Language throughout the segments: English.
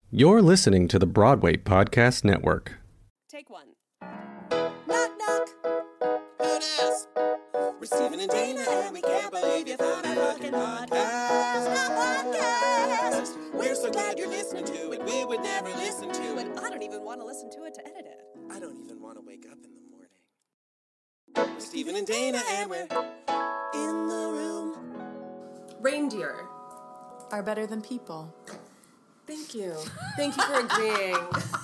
You're listening to the Broadway Podcast Network. Take one. Knock, knock. Who dis? We're Stephen and Dana, and we can't believe you found our fucking podcast. We're so glad you're listening to it. We would never listen to it. I don't even want to listen to it to edit it. I don't even want to wake up in the morning. We're Stephen and Dana, and we're in the room. Reindeer are better than people. Thank you. Thank you for agreeing.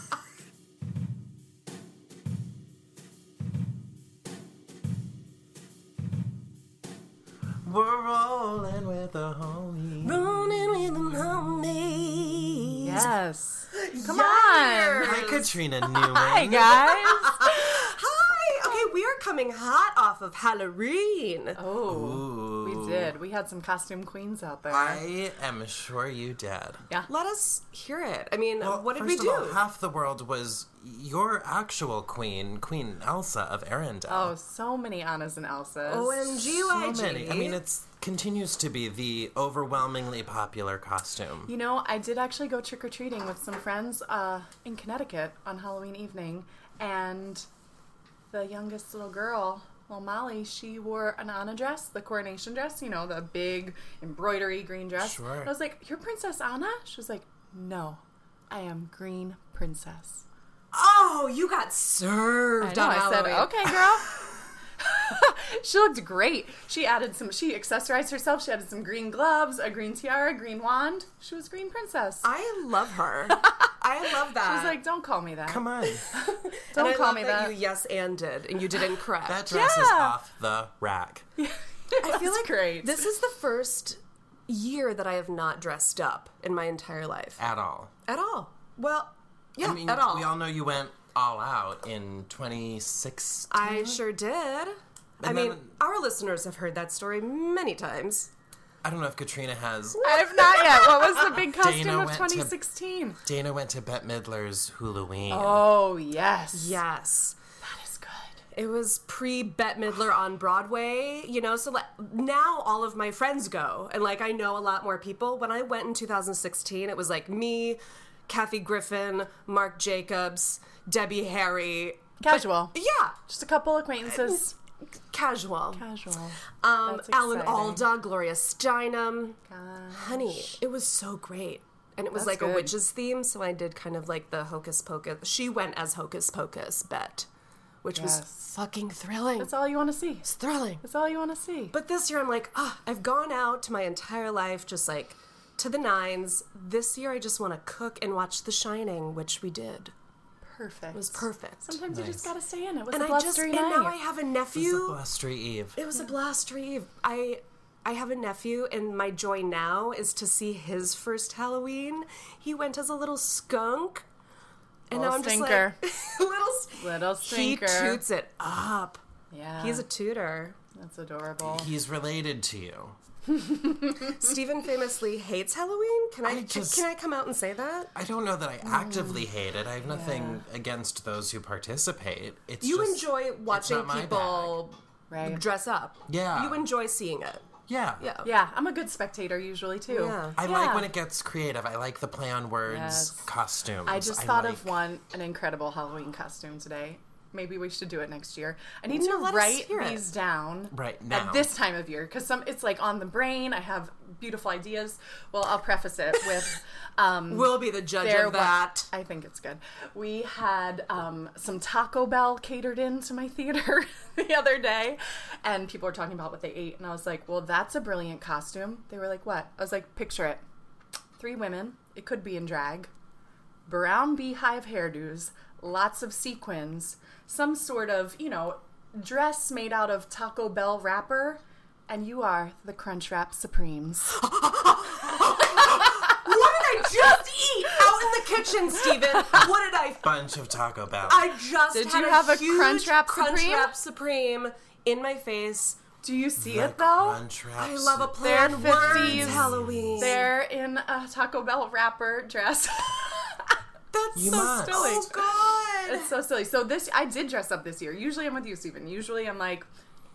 We're rolling with a homie. Rolling with a homie. Yes. Come Yes. on. Hi, Katrina Newman. Hi, guys. Hi. Okay, we are coming hot off of Halloween. Oh, we did. We had some costume queens out there. I am sure you did. Yeah. Let us hear it. I mean, Well, what did we first do? of all, half the world was your actual queen, Queen Elsa of Arendelle. Oh, so many Annas and Elsas. OMG. So many. I mean, it continues to be the overwhelmingly popular costume. You know, I did actually go trick-or-treating with some friends in Connecticut on Halloween evening, and the youngest little girl, little Molly, she wore an Anna dress, the coronation dress, you know, the big embroidery green dress. Sure. And I was like, "You're Princess Anna?" She was like, "No, I am Green Princess." Oh, you got served on I said, Halloween. "Okay, girl." She looked great. She accessorized herself. She added some green gloves, a green tiara, green wand. She was Green Princess. I love her. I love that. She was like, "Don't call me that. Come on. Don't and I call love me that. that." You yes-anded, and you didn't correct. That dress is off the rack. I feel like great. This is the first year that I have not dressed up in my entire life. At all. At all. Well, yeah, I mean, at all. we all know you went all out in 2016. I sure did. I And mean, then- our listeners have heard that story many times. I don't know if Katrina has. I have not yet. What was the big costume Dana of went to- 2016? Dana went to Bette Midler's Halloween. Oh, yes. Yes. That is good. It was pre-Bette Midler on Broadway, you know, so like, now all of my friends go, and like I know a lot more people. When I went in 2016, it was like me, Kathy Griffin, Mark Jacobs, Debbie Harry. Casual. Yeah, Just a couple acquaintances. casual. Casual. Alan exciting. Alda, Gloria Steinem. Gosh. Honey, it was so great. And it was That's like a good. witch's theme, so I did kind of like the Hocus Pocus. She went as Hocus Pocus, Bette, which was Yes. fucking thrilling. That's all you want to see. It's thrilling. That's all you want to see. But this year I'm like, I've gone out my entire life just like to the nines. This year I just want to cook and watch The Shining, which we did. Perfect. It was perfect. Sometimes you just got to stay in. It was And a blustery night. now I have a It was a nephew. blustery eve. It was a blustery eve. I have a nephew, and my joy now is to see his first Halloween. He went as a little skunk. And Little now I'm stinker. just like, Little stinker. He toots it up. Yeah. He's a tutor. That's adorable. He's related to you. Stephen famously hates Halloween. Can I come out and say that? I don't know that I actively hate it. I have nothing against those who participate. It's You just, enjoy watching not my people Right. dress up. Yeah. You enjoy seeing it. Yeah. Yeah. Yeah, I'm a good spectator usually too. Yeah. I like when it gets creative. I like the play on words, Yes. costumes. I just thought like- of an incredible Halloween costume today. Maybe we should do it next year. I need No, to let us write hear it. these down Right now. at this time of year because it's like on the brain. I have beautiful ideas. Well, I'll preface it with We'll be the judge there of that. I think it's good. We had some Taco Bell catered into my theater the other day, and people were talking about what they ate, and I was like, well, that's a brilliant costume. They were like, what? I was like, picture it. 3 women, it could be in drag, brown beehive hairdos, lots of sequins, some sort of, dress made out of Taco Bell wrapper, and you are the Crunchwrap Supremes. What did I just eat out in the kitchen, Steven? What did I... bunch of Taco Bell. I just Did had you a have a huge Crunchwrap Supreme? Crunchwrap Supreme in my face. Do you see The it though? Crunchwrap I love a play They're on words 50s. Halloween. They're in a Taco Bell wrapper dress. That's You so must. silly. Oh, God. It's so silly. So I did dress up this year. Usually I'm with you, Stephen. Usually I'm like,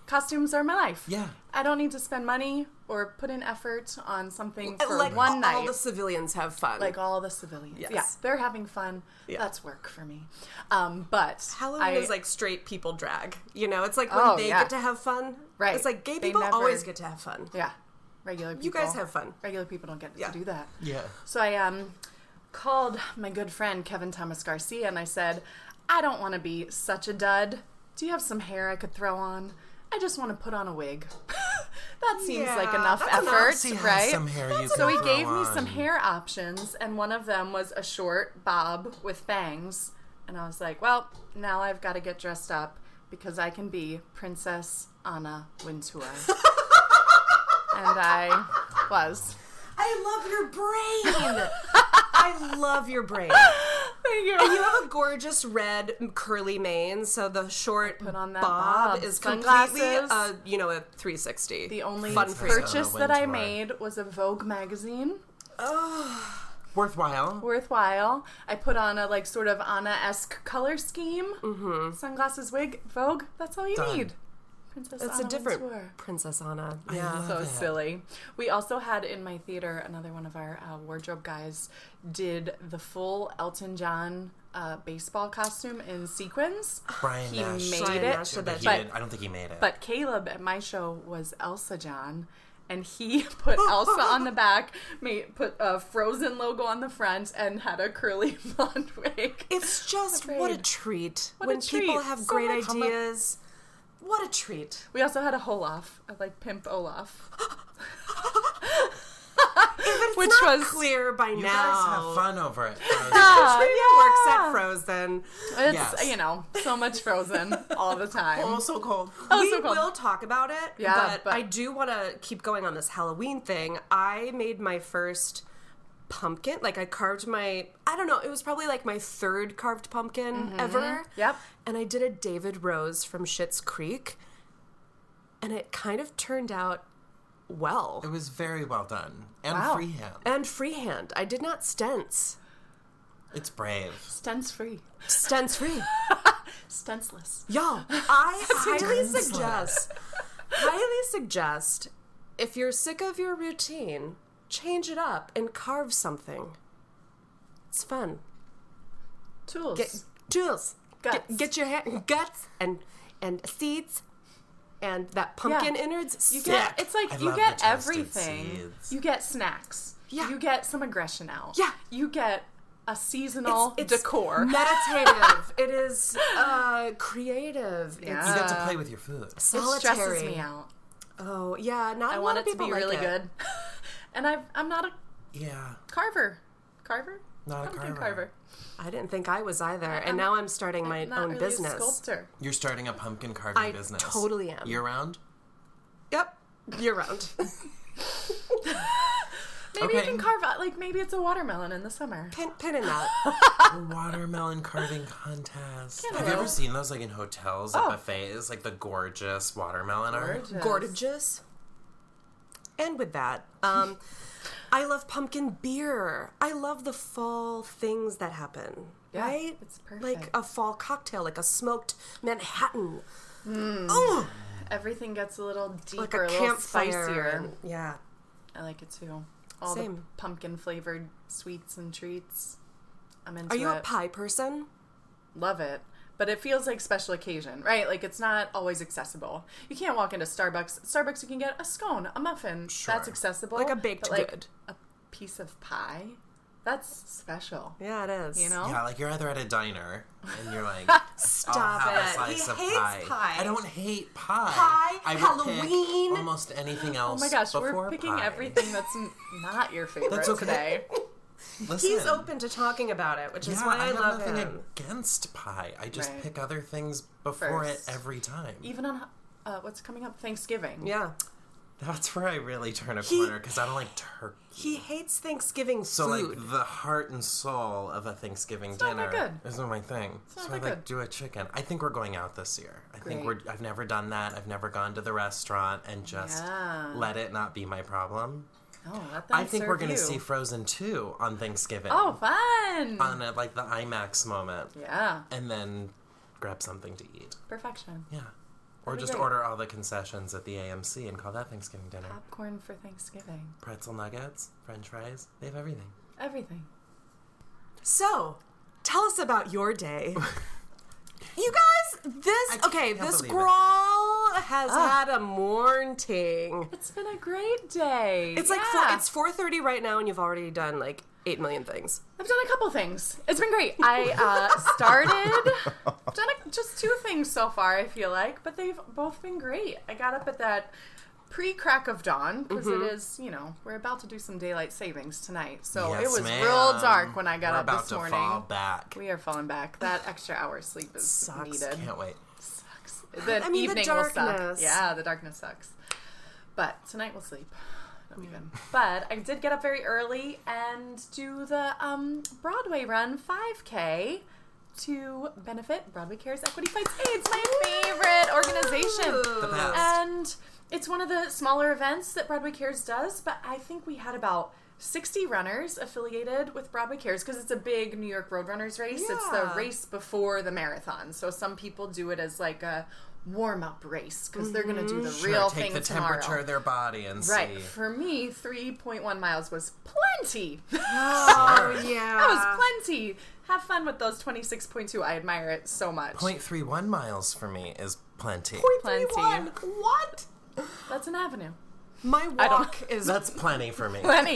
Costumes are my life. Yeah. I don't need to spend money or put in effort on something for like one all night. the civilians have fun. Like all the civilians. Yes. Yeah, they're having fun. Yeah. That's work for me. But Halloween is like straight people drag. You know, it's like when Oh, they yeah. get to have fun. Right. It's like gay They people never- always get to have fun. yeah, regular people. You guys have fun. Regular people don't get Yeah. to do that. Yeah. So I called my good friend Kevin Thomas Garcia and I said, I don't want to be such a dud. Do you have some hair I could throw on? I just want to put on a wig. That seems like Yeah, enough that's enough. effort, She has right? some hair you So can he throw gave me some on. hair options, and one of them was a short bob with bangs. And I was like, well, now I've got to get dressed up because I can be Princess Anna Wintour. And I was. I love your brain. I love your brain. Thank you. And you have a gorgeous red curly mane, so the short Put on that bob bob. is Sunglasses. completely, a 360. The only Fun for Princess you. purchase Anna that I Wintour. made was a Vogue magazine. Worthwhile. Worthwhile. I put on a like sort of Anna-esque color scheme. Mm-hmm. Sunglasses, wig, Vogue. That's all you Done. need. Princess It's Anna a different Wintour. Princess Anna. Yeah. So silly. We also had in my theater, another one of our wardrobe guys did the full Elton John baseball costume in sequins. Brian He Nash. made Brian it. Nash did But that he But- did. I don't think he made it. But Caleb at my show was Elsa John, and he put Elsa on the back, put a Frozen logo on the front, and had a curly blonde wig. It's just Afraid. what a treat What a when people treat. have So great much fun. ideas. What a treat. We also had a Olaf, like Pimp Olaf. Which It's not was clear by you now. guys have fun over it. Katrina works at Frozen. It's, Yes. so much Frozen all the time. Oh, so cold. Oh, We so cool. will talk about it, Yeah, but- I do want to keep going on this Halloween thing. I made my first pumpkin. Like, I carved my, I don't know, it was probably like my third carved pumpkin ever. Yep. And I did a David Rose from Schitt's Creek. And it kind of turned out well. It was very well done. And Wow. freehand. And freehand. I did not stents. It's brave. Stents free. Stents free. Stentless. Y'all, I highly Stents. suggest if you're sick of your routine, change it up and carve something. It's fun. Tools. Get tools. Guts. Get your guts and seeds and that pumpkin innards. You Sick. get, it's like I you love get the toasted everything. seeds. You get snacks. Yeah. You get some aggression out. Yeah. You get a seasonal decor. Meditative. It is creative. Yeah. You get to play with your food. It Solitary. stresses me out. Oh yeah, not I a want lot it of to be people like really it. good. And I'm not a Yeah. carver. Carver? Not a Pumpkin carver. I didn't think I was either, and now I'm starting my Not own really business. a sculptor. You're starting a pumpkin carving I business. totally am. Year round? Yep, year round. Maybe you Okay. can carve out, like, maybe it's a watermelon in the summer. Pin in that. A watermelon carving contest. Can't Have you help. ever seen those like in hotels at buffets? Like the gorgeous watermelon art? Gorgeous. And with that, I love pumpkin beer. I love the fall things that happen. Yeah, right? it's perfect. Like a fall cocktail, like a smoked Manhattan. Everything gets a little deeper, Like a a little campfire. spicier. and- yeah. I like it too. All Same. the pumpkin flavored sweets and treats. I'm into Are you a it. pie person? Love it. But it feels like special occasion, right? Like it's not always accessible. You can't walk into Starbucks. Starbucks, you can get a scone, a muffin. Sure. That's accessible. Like a baked but, like, good. A piece of pie. That's special. Yeah, it is. You know? Yeah, like you're either at a diner and you're like, Stop I'll have it. a slice He of hates pie. pie. I don't hate pie. Pie, I would Halloween. pick almost anything Oh else. my gosh, before we're picking pie. everything that's not your favorite That's okay. today. Listen, He's open to talking about it, which is Yeah, why I I have love nothing him. against pie. I just Right. pick other things before First. it every time. Even on what's coming up, Thanksgiving. Yeah. That's where I really turn a He- corner because I don't like turkey. He hates Thanksgiving So food. like the heart and soul of a Thanksgiving not dinner that good. isn't my thing. not So I that like good. do a chicken. I think we're going out this year. I think Great. I've never done that. I've never gone to the restaurant and just Yeah. let it not be my problem. Oh, let them I think serve we're gonna you. see Frozen 2 on Thanksgiving. Oh, fun! On like the IMAX moment. Yeah, And then grab something to eat. perfection. Yeah. Or just order all the concessions at the AMC and call that Thanksgiving dinner. Popcorn for Thanksgiving. Pretzel nuggets, French fries, they have everything. Everything. So, tell us about your day. You guys, this believe girl has had a morning. It's been a great day. It's like it's 4:30 right now, and you've already done like 8 million things. I've done a couple things. It's been great. I've done just 2 things so far, I feel like, but they've both been great. I got up at that pre-crack of dawn, because it is, we're about to do some daylight savings tonight. So Yes, it was ma'am. real dark when I got We're up about this to morning. fall back. We are falling back. That extra hour of sleep is Sucks. needed. Can't wait. Sucks. The I mean, the evening will suck. darkness. Yeah, the darkness sucks. But tonight we'll sleep. Not even. But I did get up very early and do the Broadway Run 5K to benefit Broadway Cares Equity Fights AIDS, my favorite organization. The best. And it's one of the smaller events that Broadway Cares does, but I think we had about 60 runners affiliated with Broadway Cares, because it's a big New York Roadrunners race. Yeah. It's the race before the marathon. So some people do it as like a warm-up race, because they're going to do the real Take thing the tomorrow. temperature of their body and Right. see. For me, 3.1 miles was plenty. Oh, yeah. That was plenty. Have fun with those 26.2. I admire it so much. 0.31 miles for me is plenty. Plenty. What? That's an avenue. My walk is... That's plenty for me. Plenty.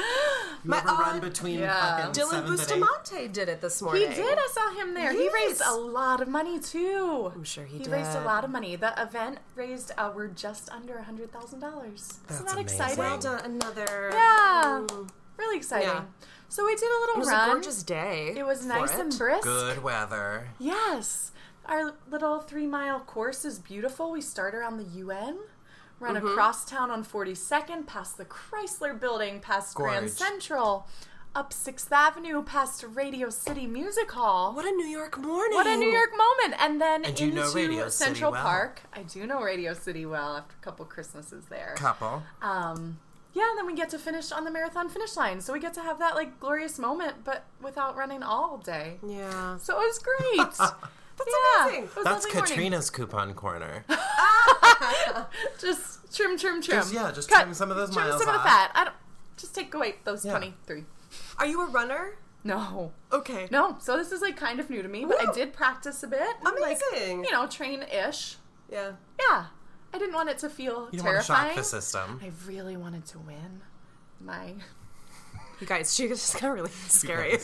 You ever run between fucking Dylan 7th and 8th? Bustamante did it this morning. He did. I saw him there. He Yes. raised a lot of money, too. I'm sure he He did. raised a lot of money. The event raised, we're just under $100,000. Isn't That's that exciting? amazing. Well done. Another... Yeah. Really exciting. Yeah. So we did a little It was run. a gorgeous day. It was for nice it. and brisk. Good weather. Yes. Our little 3-mile course is beautiful. We start around the UN, run across town on 42nd, past the Chrysler Building, past Grand Gorge. Central, up 6th Avenue, past Radio City Music Hall. What a New York morning. What a New York moment. And then And you into know Radio City Central well. Park. I do know Radio City well after a couple Christmases there. Couple. Yeah, and then we get to finish on the marathon finish line. So we get to have that like glorious moment, but without running all day. Yeah. So it was great. That's amazing. It was a That's lovely morning. Katrina's coupon corner. Just trim. Just trim some of those trim miles some of the off. fat. I don't. Just take away those Yeah. 23. Are you a runner? No. Okay. No. So this is like kind of new to me, but I Woo. did practice a bit. Amazing. Like, train-ish. Yeah. Yeah. I didn't want it to feel You don't want to shock terrifying. the system. I really wanted to win. You guys, she just got really scary.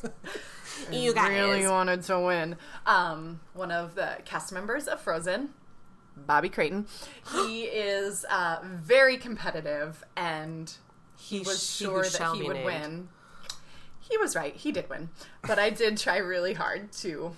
You guys. Really wanted to win. One of the cast members of Frozen, Bobby Creighton, he is very competitive, and he was sure that he would win. He was right. He did win. But I did try really hard to,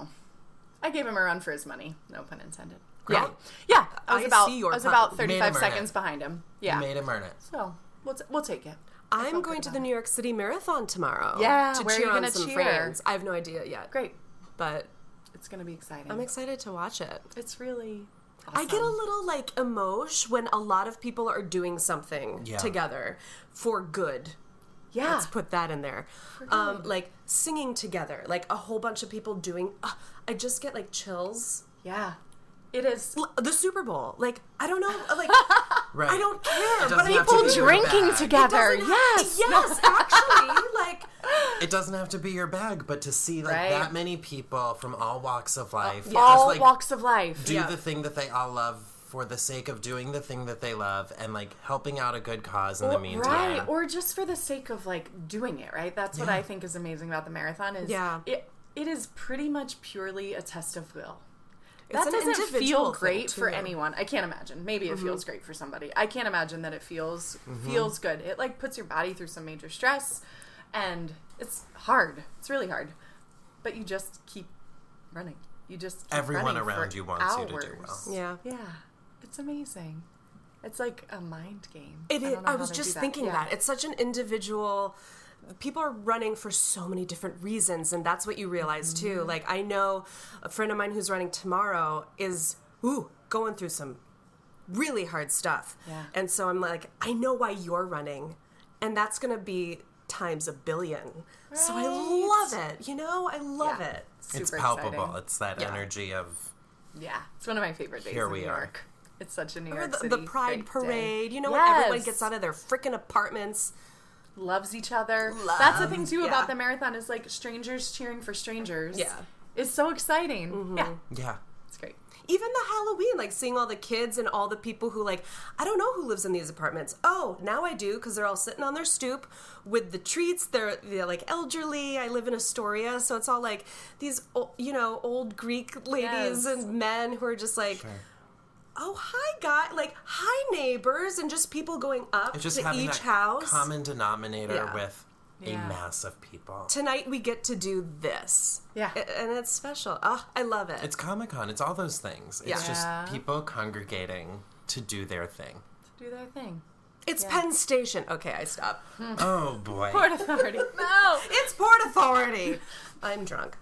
I gave him a run for his money. No pun intended. Great. Yeah. I I was see your about pun. Made 35 him earn seconds it. behind him. Yeah. You made him earn it. So we'll take it. I'm felt going good to about the it. New York City Marathon tomorrow. Yeah, to where are cheer you on gonna some cheer? friends. I have no idea yet. Great. But It's going to be exciting. I'm excited to watch it. It's really awesome. I get a little emotion when a lot of people are doing something Yeah. together for good. Yeah. Let's put that in there. Like singing together, like a whole bunch of people doing. I just get chills. Yeah. It is. The Super Bowl, I don't know, Right. I don't care. It But doesn't have to People be your drinking bag. together. Yes. Yes, actually, It doesn't have to be your bag, but to see Right. that many people from all walks of life, All just walks of life. do Yeah. the thing that they all love for the sake of doing the thing that they love, and helping out a good cause in the meantime. Right. Or just for the sake of doing it, right? That's what I think is amazing about the marathon is Yeah. it is pretty much purely a test of will. It's That an doesn't individual feel thing, great for too. anyone. I can't imagine. Maybe it feels great for somebody. I can't imagine that it feels good. It puts your body through some major stress, and it's hard. It's really hard. But you just keep running. You just keep Everyone running around for you wants you to do hours. well. yeah. Yeah, it's amazing. It's like a mind game. It is. don't know I how was they just do thinking Yeah. that. It's such an individual. People are running for so many different reasons, and that's what you realize too. Mm-hmm. I know a friend of mine who's running tomorrow is going through some really hard stuff. Yeah. And so I'm I know why you're running, and that's going to be times 1 billion. So I love it. I love Yeah. it. It's Super palpable. exciting. It's that Yeah. energy of Yeah, it's one of my favorite days Here in we New are. York. It's such a New Or York the City Pride great Parade. day. You know, when everyone gets out of their freaking apartments. Loves each other. That's the thing too yeah. about the marathon is like strangers cheering for strangers. Yeah. It's so exciting. Yeah, Yeah. it's great. Even the Halloween, like seeing all the kids and all the people who like, I don't know who lives in these apartments. Oh, now I do, because they're all sitting on their stoop with the treats. They're like elderly. I live in Astoria, so it's all like these, old Greek ladies Yes. and men who are just like, oh, hi, guy, like, hi, neighbors, and just people going up It's just to having each that house. common denominator Yeah. with Yeah. a mass of people. Tonight we get to do this. Yeah. And it's special. Oh, I love it. It's Comic-Con. It's all those things. It's Yeah. just people congregating to do their thing. Do their thing. It's Penn Station. Okay, I stop. Oh, boy. Port Authority. No. It's Port Authority. I'm drunk.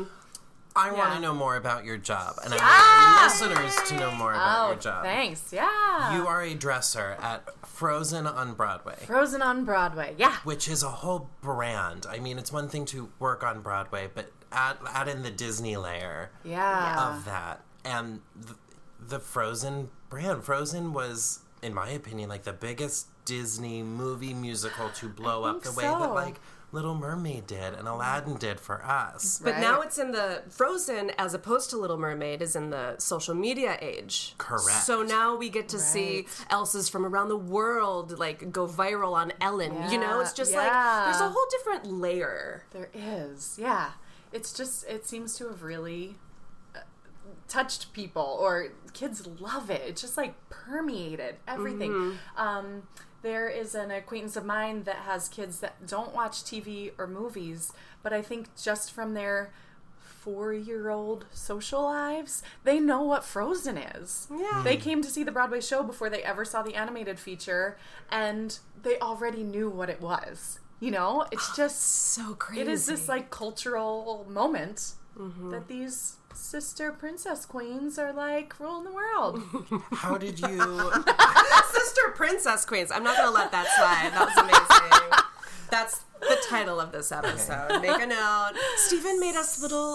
I want Yeah. to know more about your job. And I want listeners to know more about Oh, your job. thanks. Yeah. You are a dresser at Frozen on Broadway, Frozen on Broadway. Yeah. which is a whole brand. I mean, it's one thing to work on Broadway, but add in the Disney layer Yeah. of that. And the Frozen brand. Frozen was, in my opinion, like the biggest Disney movie musical to blow up the think way that so. like Little Mermaid did and Aladdin did for us. But Right. now it's in the Frozen, as opposed to Little Mermaid, is in the social media age. Correct. So now we get to see Elsa's from around the world like go viral on Ellen. You know, it's just like Yeah. there's a whole different layer. There is. Yeah. It's just, it seems to have really touched people, or kids love it. It's just like permeated everything. There is an acquaintance of mine that has kids that don't watch TV or movies, but I think just from their 4-year-old social lives, they know what Frozen is. Yeah. They came to see the Broadway show before they ever saw the animated feature, and they already knew what it was. You know, it's just So crazy. it is this like cultural moment that these sister princess queens are like ruling the world. How did you... Sister Princess Queens. I'm not going to let that slide. That was amazing. That's the title of this episode. Make a note. Stephen made us little,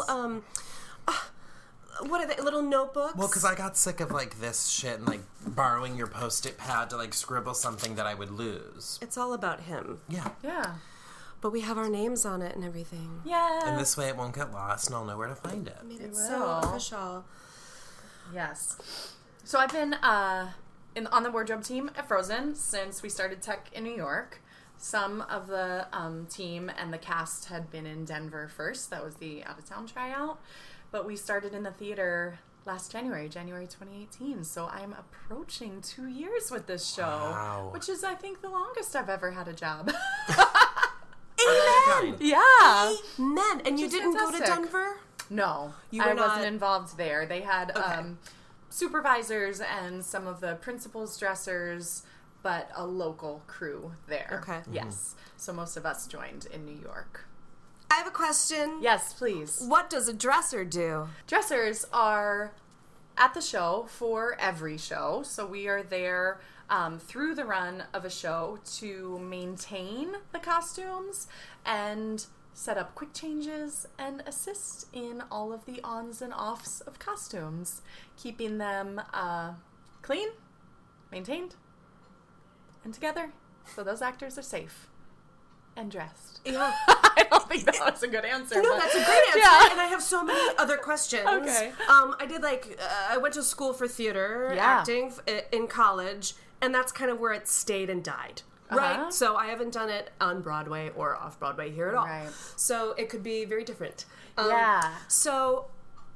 what are they, little notebooks? Well, because I got sick of like this shit and like borrowing your Post-it pad to like scribble something that I would lose. It's all about him. Yeah. Yeah. But we have our names on it and everything. Yeah. And this way it won't get lost and I'll know where to find it. Made it will. so official. Yes. So I've been on the wardrobe team at Frozen since we started tech in New York. Some of the team and the cast had been in Denver first. That was the out-of-town tryout. But we started in the theater last January 2018. So I'm approaching 2 years with this show, Wow. which is, I think, the longest I've ever had a job. Kind. Yeah. Men, and you is didn't go to fantastic. Denver? No, You I were not- wasn't involved there. They had Okay. supervisors and some of the principals' dressers, but a local crew there. Okay. Yes. So most of us joined in New York. I have a question. Yes, please. What does a dresser do? Dressers are at the show for every show. So we are there through the run of a show to maintain the costumes and set up quick changes and assist in all of the ons and offs of costumes, keeping them clean, maintained, and together so those actors are safe and dressed. Yeah. I don't think that was a good answer. No, but- that's a great answer, Yeah. and I have so many other questions. Okay. I did I went to school for theater Yeah. acting in college, and that's kind of where it stayed and died. Right? Uh-huh. So I haven't done it on Broadway or off Broadway here at all. Right. So it could be very different. Yeah. So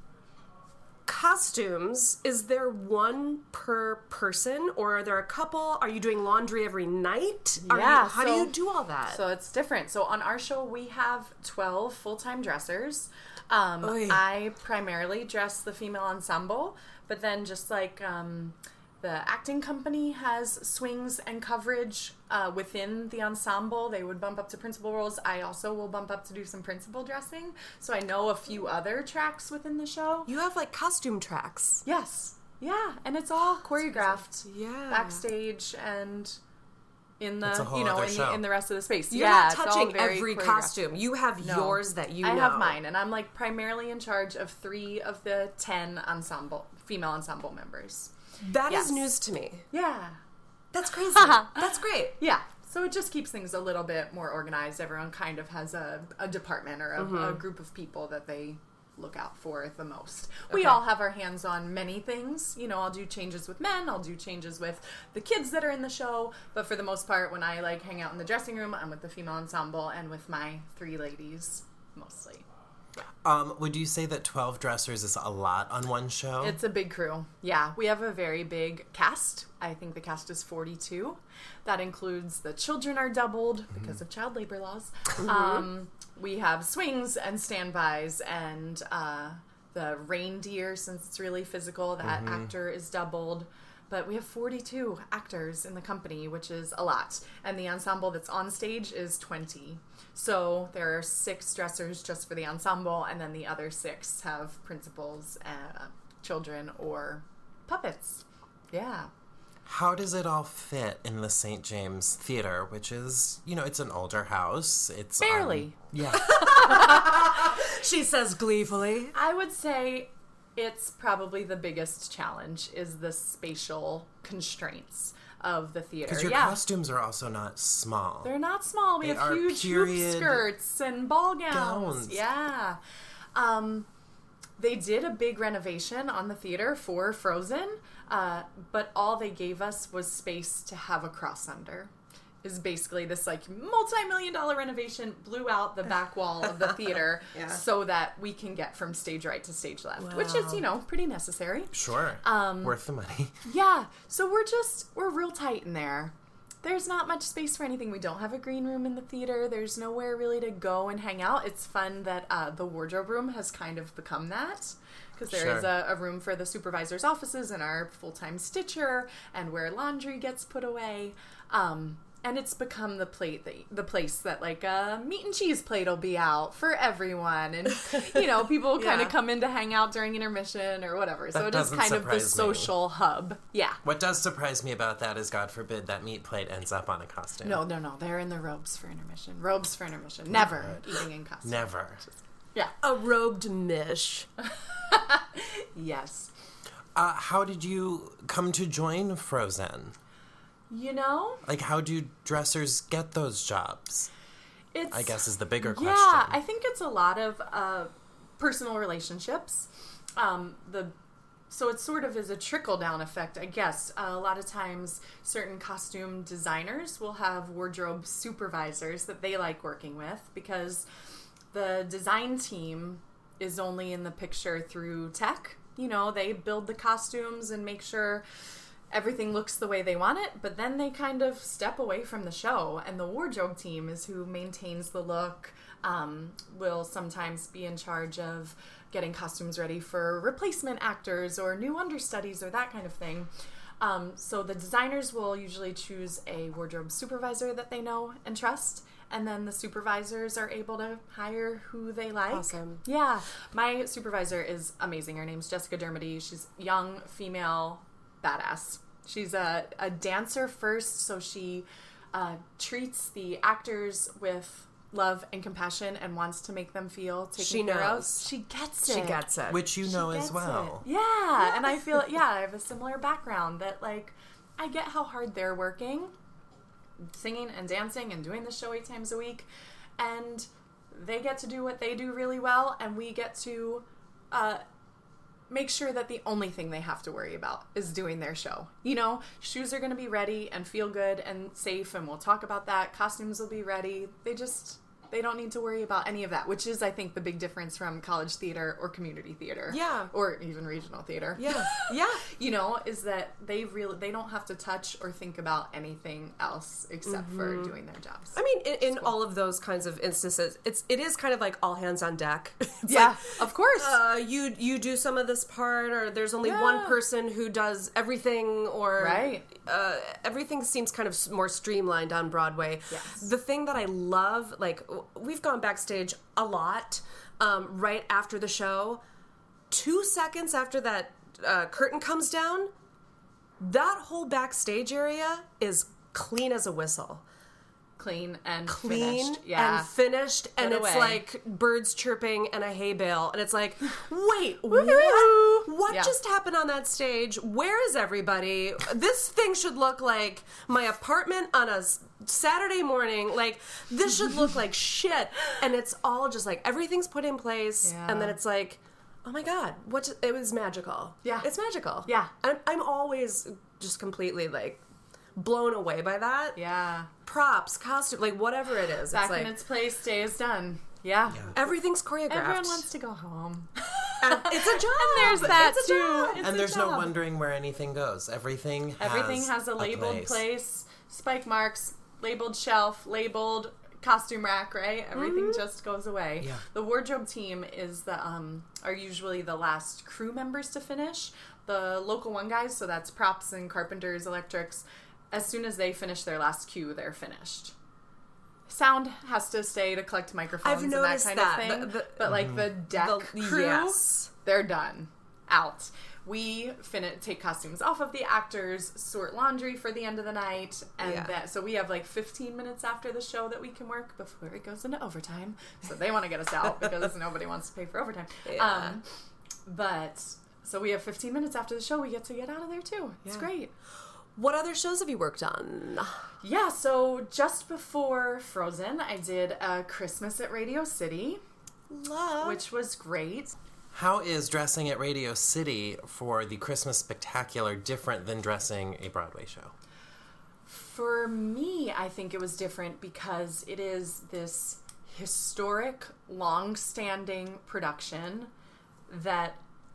costumes, is there one per person, or are there a couple? Are you doing laundry every night? How do so- you do all that? So it's different. So on our show, we have 12 full-time dressers. Oy. I primarily dress the female ensemble, but then just like the acting company has swings and coverage within the ensemble, they would bump up to principal roles. I also will bump up to do some principal dressing. So I know a few other tracks within the show. You have like costume tracks. Yes. Yeah. And it's all choreographed Yeah. backstage, and in It's a the whole you know other in show. the, in the rest of the space. You're yeah, not it's all touching very every choreographed. costume. You have No. yours that you know. I have mine, and I'm like primarily in charge of 3 of the 10 female ensemble members. That is Yes. news to me. Yeah. That's crazy. That's great. Yeah. So it just keeps things a little bit more organized. Everyone kind of has a department or a group of people that they look out for the most. We all have our hands on many things. You know, I'll do changes with men, I'll do changes with the kids that are in the show, but for the most part, when I like hang out in the dressing room, I'm with the female ensemble and with my 3 ladies mostly. Would you say that 12 dressers is a lot on one show? It's a big crew. Yeah, we have a very big cast. I think the cast is 42. That includes the children are doubled because of child labor laws. We have swings and standbys and the reindeer, since it's really physical, that actor is doubled. But we have 42 actors in the company, which is a lot. And the ensemble that's on stage is 20. So there are 6 dressers just for the ensemble, and then the other 6 have principals, children, or puppets. Yeah. How does it all fit in the St. James Theater, which is, you know, it's an older house. It's Barely. Yeah. She says gleefully. I would say it's probably the biggest challenge is the spatial constraints of the theater. Because your costumes are also not small. They're not small. We They have are huge hoop period skirts and ball gowns. gowns. Yeah. They did a big renovation on the theater for Frozen, but all they gave us was space to have a cross under. Is basically this like multi-million-dollar renovation blew out the back wall of the theater so that we can get from stage right to stage left, which is, you know, pretty necessary. Sure. Worth the money. Yeah, so we're real tight in there. There's not much space for anything. We don't have a green room in the theater. There's nowhere really to go and hang out. It's fun that the wardrobe room has kind of become that. Because there is a room for the supervisor's offices and our full-time stitcher and where laundry gets put away. And it's become the place that like a meat and cheese plate will be out for everyone, and you know people kind of come in to hang out during intermission or whatever. So it is kind of the social hub. Yeah. What does surprise me about that is, God forbid, that meat plate ends up on a costume. No. They're in the robes for intermission. Robes for intermission. Never eating in costume. Never. Yeah. A robed mish. Yes. How did you come to join Frozen? You know? Like, how do dressers get those jobs? It's, I guess is the bigger question. Yeah, I think it's a lot of personal relationships. So it sort of is a trickle-down effect, I guess. A lot of times, certain costume designers will have wardrobe supervisors that they like working with because the design team is only in the picture through tech. You know, they build the costumes and make sure everything looks the way they want it, but then they kind of step away from the show, and the wardrobe team is who maintains the look, will sometimes be in charge of getting costumes ready for replacement actors or new understudies or that kind of thing. So the designers will usually choose a wardrobe supervisor that they know and trust, and then the supervisors are able to hire who they like. Awesome. Yeah. My supervisor is amazing. Her name's Jessica Dermody. She's young, female, badass. She's a dancer first, so she treats the actors with love and compassion and wants to make them feel taken care of. She gets it. She gets it. Which you know as Gets well. it. Yeah, and I feel, I have a similar background that, like, I get how hard they're working, singing and dancing and doing the show 8 times a week, and they get to do what they do really well, and we get to make sure that the only thing they have to worry about is doing their show. You know, shoes are going to be ready and feel good and safe, and we'll talk about that. Costumes will be ready. They don't need to worry about any of that, which is, I think, the big difference from college theater or community theater. Yeah. Or even regional theater. Yeah. Yeah. You know, is that they don't have to touch or think about anything else except for doing their jobs. I mean, in all of those kinds of instances, it is kind of like all hands on deck. It's Yeah, like, of course. you do some of this part, or there's only one person who does everything, or Right. Everything seems kind of more streamlined on Broadway. Yes. The thing that I love, like, we've gone backstage a lot right after the show. 2 seconds after that curtain comes down, that whole backstage area is clean as a whistle. Clean and Clean finished. Yeah. and finished, and Put it's away. like birds chirping and a hay bale, and it's like, wait, Woohoo! what Yeah. just happened on that stage? Where is everybody? This thing should look like my apartment on a Saturday morning. Like, this should look like shit, and it's all just like everything's put in place, Yeah. and then it's like, oh my god, it was magical. Yeah. It's magical. Yeah. I'm always just completely like blown away by that. Yeah. Props, costume, like whatever it is. Back it's like in its place, day is done. Yeah. everything's choreographed. Everyone wants to go home. And it's a job. There's that It's a too. job. It's And a there's no job. wondering where anything goes. Everything Everything has a labeled place, spike marks, labeled shelf, labeled costume rack, right? Everything just goes away. Yeah. The wardrobe team is are usually the last crew members to finish. The local one guys, so that's props and carpenters, electrics, as soon as they finish their last cue, they're finished. Sound has to stay to collect microphones I've and that noticed kind that, of thing. But like the deck crew, yes. they're done. Out. We take costumes off of the actors, sort laundry for the end of the night, and Yeah. so we have like 15 minutes after the show that we can work before it goes into overtime. So they want to get us out because nobody wants to pay for overtime. Yeah. But so we have 15 minutes after the show. We get to get out of there too. It's Yeah. great. What other shows have you worked on? Yeah, so just before Frozen, I did a Christmas at Radio City, Love. which was great. How is dressing at Radio City for the Christmas Spectacular different than dressing a Broadway show? For me, I think it was different because it is this historic, long-standing production that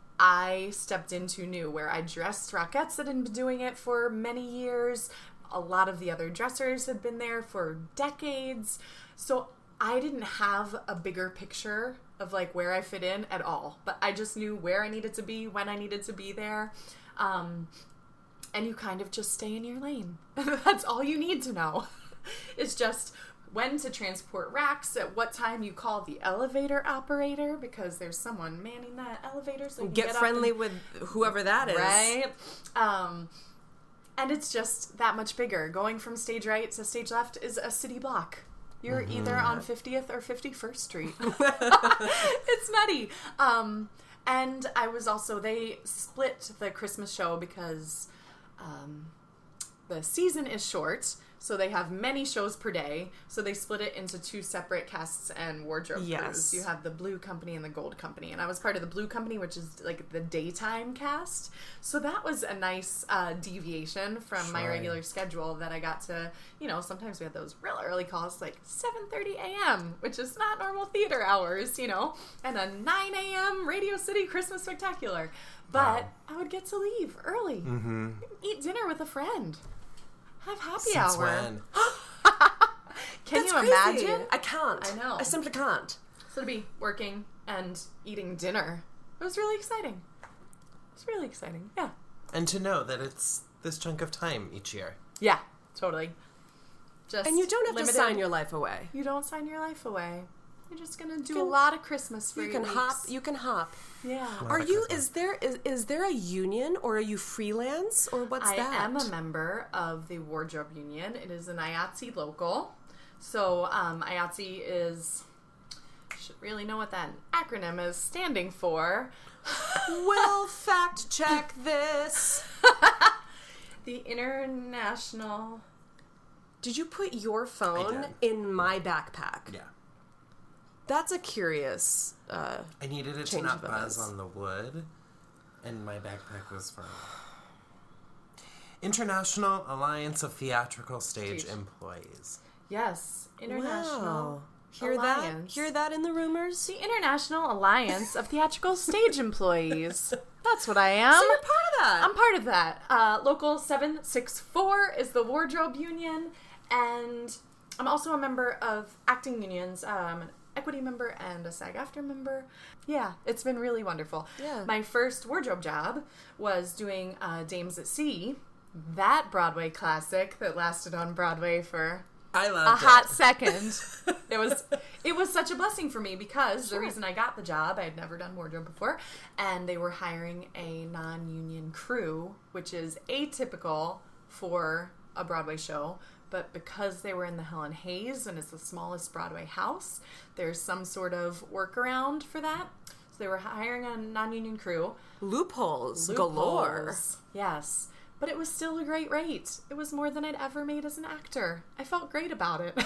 I stepped into new, where I dressed Rockettes that had been doing it for many years. A lot of the other dressers had been there for decades. So I didn't have a bigger picture of like where I fit in at all, but I just knew where I needed to be, when I needed to be there. And you kind of just stay in your lane. That's all you need to know. It's just when to transport racks, at what time you call the elevator operator, because there's someone manning that elevator so you can Get up friendly and- with whoever that is. Right? And it's just that much bigger. Going from stage right to stage left is a city block. You're either on 50th or 51st Street. It's nutty. And I was also, they split the Christmas show because the season is short, so they have many shows per day. So they split it into two separate casts and wardrobe Yes. crews. You have the Blue Company and the Gold Company. And I was part of the Blue Company, which is like the daytime cast. So that was a nice deviation from my Sure. regular schedule that I got to, sometimes we had those real early calls, like 7:30 a.m., which is not normal theater hours, and a 9 a.m. Radio City Christmas Spectacular. But I would get to leave early, eat dinner with a friend, have happy Since hour. when? Can That's you crazy. imagine? I can't. I know. I simply can't. So to be working and eating dinner, it was really exciting. It's really exciting. Yeah. And to know that it's this chunk of time each year. Yeah, totally. Just And you don't have limited. to sign your life away. You don't sign your life away. You're just gonna do a can- lot of Christmas for You 8 can weeks. hop. You can hop. Yeah. Are of you? Christmas. Is there a union, or are you freelance, or what's I that? am a member of the Wardrobe Union. It is an IATSE local. So IATSE is, should really know what that acronym is standing for. We'll fact check this. The International. Did you put your I phone did. in my backpack? Yeah. That's a curious. I needed it to Change not of buzz events. on the wood, and my backpack was for International Alliance of Theatrical Stage Stage. Employees. Yes, International. Wow. Hear Alliance. that? Hear that in the rumors? The International Alliance of Theatrical Stage Employees. That's what I am. So you're part of that. I'm part of that. Local 764 is the Wardrobe Union, and I'm also a member of acting unions. I'm an equity member and a SAG-AFTRA member. Yeah, it's been really wonderful. Yeah. My first wardrobe job was doing Dames at Sea, that Broadway classic that lasted on Broadway for I a loved hot it. second. It was such a blessing for me because the reason I got the job, I had never done wardrobe before, and they were hiring a non-union crew, which is atypical for a Broadway show, but because they were in the Helen Hayes and it's the smallest Broadway house, there's some sort of workaround for that. So they were hiring a non-union crew. Loopholes galore. Loopholes. Yes. But it was still a great rate. It was more than I'd ever made as an actor. I felt great about it.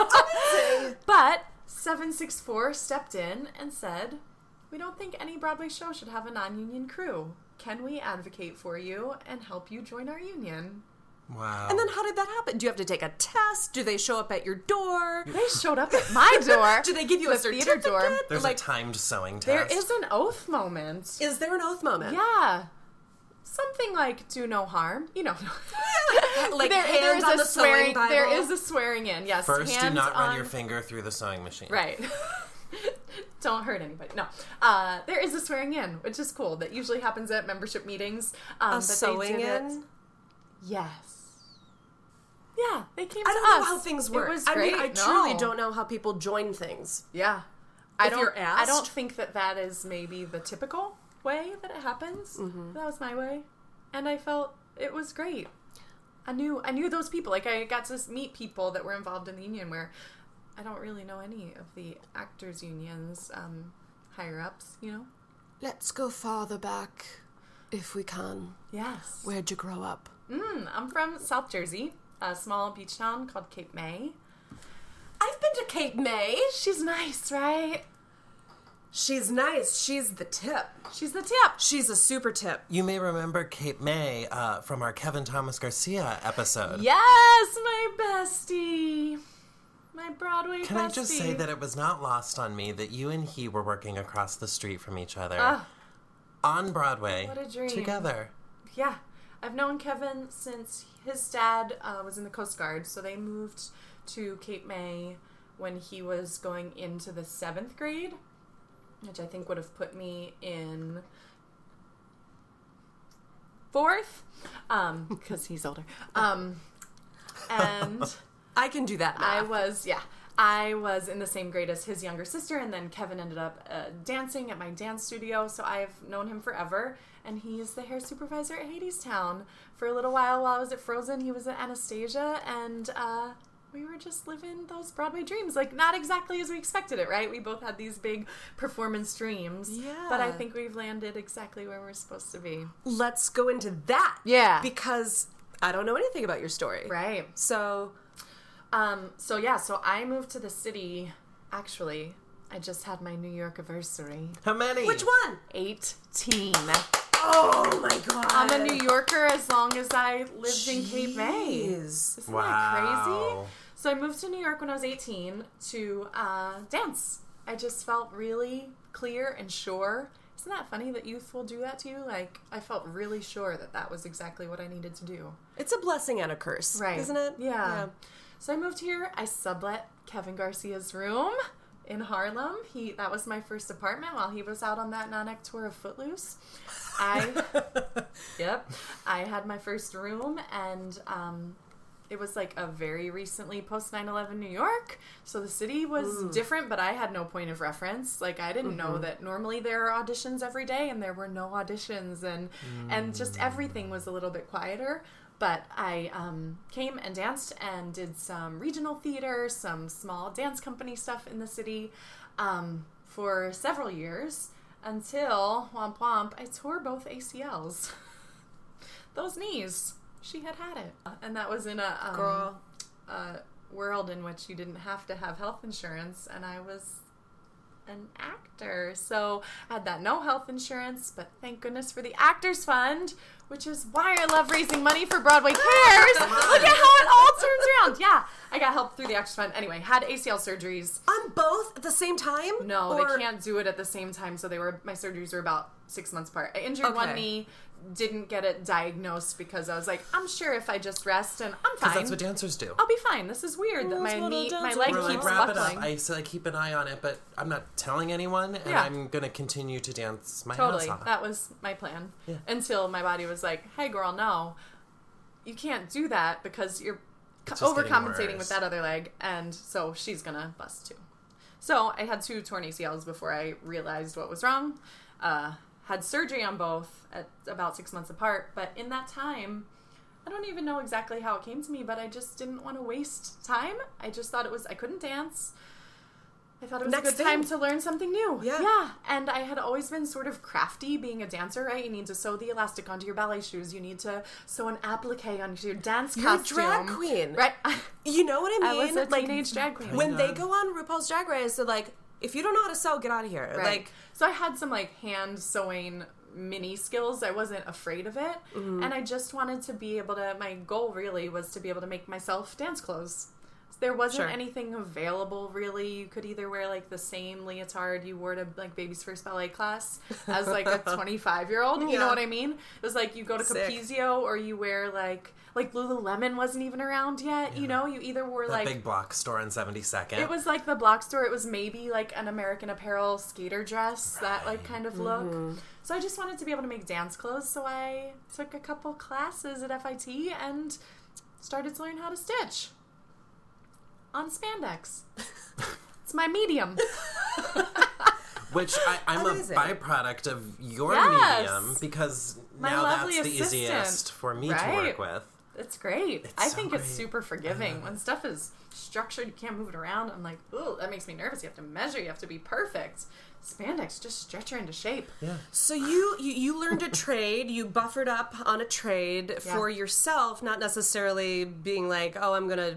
But 764 stepped in and said, we don't think any Broadway show should have a non-union crew. Can we advocate for you and help you join our union? Wow. And then how did that happen? Do you have to take a test? Do they show up at your door? They showed up at my door. Do they give you a the theater certificate? door. There's like, a timed sewing There test. is an oath moment. is there an oath moment? Yeah. Something like do no harm. You know. Like there hands is on a the sewing swearing. Bible? There is a swearing in. Yes. First, do hands not run on- your finger through the sewing machine. Right. Don't hurt anybody. No. There is a swearing in, which is cool. That usually happens at membership meetings. A but sewing they did in? it. Yes. Yeah, they came I to don't us. know how things work. It was I great. mean, I truly No. don't know how people join things. Yeah. If you're I asked? don't think that is maybe the typical way that it happens. Mm-hmm. That was my way. And I felt it was great. I knew those people. Like, I got to meet people that were involved in the union where I don't really know any of the actors' unions higher ups, you know? Let's go farther back, if we can. Yes. Where'd you grow up? I'm from South Jersey, a small beach town called Cape May. I've been to Cape May. She's nice, right? She's nice. She's the tip. She's the tip. She's a super tip. You may remember Cape May from our Kevin Thomas Garcia episode. Yes, my bestie. My Broadway Can bestie. I just say that it was not lost on me that you and he were working across the street from each other Ah, on Broadway what a dream. together. yeah. I've known Kevin since his dad was in the Coast Guard, so they moved to Cape May when he was going into the 7th grade, which I think would have put me in 4th, because he's older. And I can do that math. I was in the same grade as his younger sister, and then Kevin ended up dancing at my dance studio, so I've known him forever, and he's the hair supervisor at Hadestown. For a little while I was at Frozen, he was at Anastasia, and we were just living those Broadway dreams. Like, not exactly as we expected it, right? We both had these big performance dreams. Yeah. But I think we've landed exactly where we're supposed to be. Let's go into that. Yeah. Because I don't know anything about your story. Right. So, So I moved to the city, actually. I just had my New York anniversary. How many? which one? 18. Oh my god. I'm a New Yorker as long as I lived in Cape May. Jeez. Isn't Wow. that crazy? So I moved to New York when I was 18 to dance. I just felt really clear and sure. Isn't that funny that youth will do that to you? Like, I felt really sure that was exactly what I needed to do. It's a blessing and a curse, Right. isn't it? Yeah. So I moved here. I sublet Kevin Garcia's room in Harlem. That was my first apartment while he was out on that non-act tour of Footloose. Yep. I had my first room, and it was like a very recently post 9/11 New York. So the city was different, but I had no point of reference. Like, I didn't know that normally there are auditions every day, and there were no auditions, and just everything was a little bit quieter. But I came and danced and did some regional theater, some small dance company stuff in the city for several years until, womp womp, I tore both ACLs. Those knees. She had it. And that was in a world in which you didn't have to have health insurance, and I was an actor. So I had that no health insurance, but thank goodness for the Actors Fund, which is why I love raising money for Broadway Cares. Look at how it all turns around. Yeah, I got help through the Actors Fund. Anyway, had ACL surgeries. On both at the same time? No, Or- they can't do it at the same time, so my surgeries were about 6 months apart. I injured one Okay. knee, didn't get it diagnosed because I was like, I'm sure if I just rest and I'm Because fine. that's what dancers do. I'll be fine. This is weird that my what a leg dancer We're keeps like, wrap it buckling. up. I said I keep an eye on it, but I'm not telling anyone, and Yeah. I'm going to continue to dance my Totally. ass off. That was my plan. Yeah. Until my body was like, hey, girl, no. You can't do that because you're It's just getting overcompensating worse. with that other leg. And so she's going to bust too. So I had 2 torn ACLs before I realized what was wrong. Had surgery on both at about 6 months apart. But in that time, I don't even know exactly how it came to me, but I just didn't want to waste time. I just thought I couldn't dance. I thought it was Next a good time thing. to learn something new. Yeah. Yeah. And I had always been sort of crafty being a dancer, right? You need to sew the elastic onto your ballet shoes. You need to sew an applique onto your dance You're costume. a drag queen. Right. You know what I I mean? was a teenage drag queen. When they go on RuPaul's Drag Race, they're like, if you don't know how to sew, get out of here. Right. Like, so I had some like hand sewing mini skills. I wasn't afraid of it. Mm-hmm. And I just wanted to be able to, my goal really was to be able to make myself dance clothes. There wasn't Sure. anything available really. You could either wear like the same leotard you wore to like baby's first ballet class as like a 25-year-old. You Yeah. know what I mean? It was like you go to Sick. Capezio or you wear like Lululemon wasn't even around yet. You know, you either wore That like big block store in 72nd. it was like the block store. It was maybe like an American Apparel skater dress, that like kind of look. Mm-hmm. So I just wanted to be able to make dance clothes. So I took a couple classes at FIT and started to learn how to stitch on spandex. It's my medium. Which I'm Amazing. a byproduct of your Yes. medium because My now lovely that's the assistant. easiest for me to Right. work with. It's great. It's I so think it's great. super forgiving. When stuff is structured, you can't move it around. I'm like, ooh, that makes me nervous. You have to measure. You have to be perfect. Spandex, just stretch her into shape. Yeah. so you learned a trade, you buffered up on a trade Yeah. for yourself, not necessarily being like, oh, I'm going to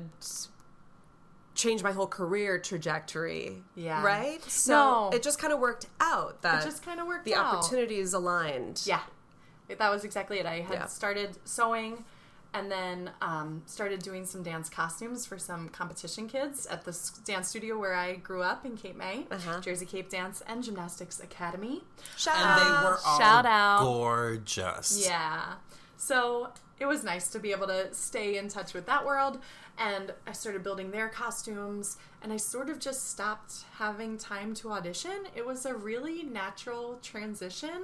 change my whole career trajectory. Yeah. Right? So No. it just kind of worked out that It just kind of worked the out. opportunities aligned. Yeah, that was exactly it. I had Yeah. started sewing and then started doing some dance costumes for some competition kids at the dance studio where I grew up in Cape May, Jersey Cape Dance and Gymnastics Academy. Shout And out. they were all Shout out. gorgeous. Yeah. So it was nice to be able to stay in touch with that world. And I started building their costumes. And I sort of just stopped having time to audition. It was a really natural transition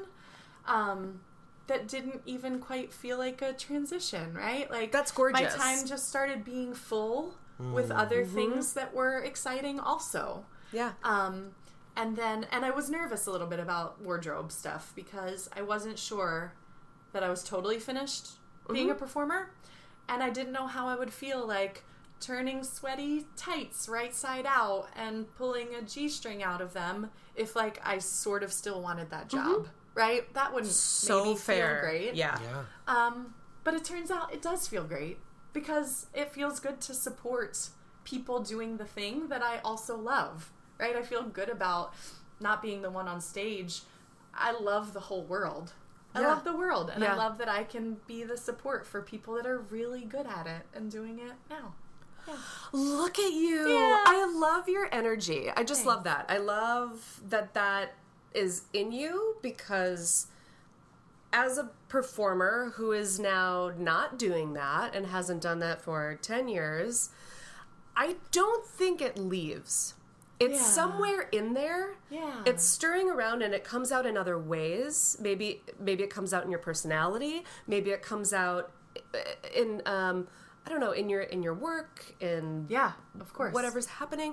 that didn't even quite feel like a transition, right? Like That's gorgeous. My time just started being full with other things that were exciting also. Yeah. And I was nervous a little bit about wardrobe stuff because I wasn't sure that I was totally finished being a performer. And I didn't know how I would feel like turning sweaty tights right side out and pulling a G-string out of them if like I sort of still wanted that job, right? That wouldn't So maybe fair. feel great. Yeah. Yeah. But it turns out it does feel great because it feels good to support people doing the thing that I also love, right? I feel good about not being the one on stage. I love the whole world. I Yeah. love the world, and Yeah. I love that I can be the support for people that are really good at it and doing it now. Look at you. Yeah. I love your energy. I just love that. I love that is in you because as a performer who is now not doing that and hasn't done that for 10 years, I don't think it leaves. It's Yeah. somewhere in there. Yeah. It's stirring around and it comes out in other ways. Maybe it comes out in your personality. Maybe it comes out in I don't know, in your work, in Yeah, of course. whatever's happening.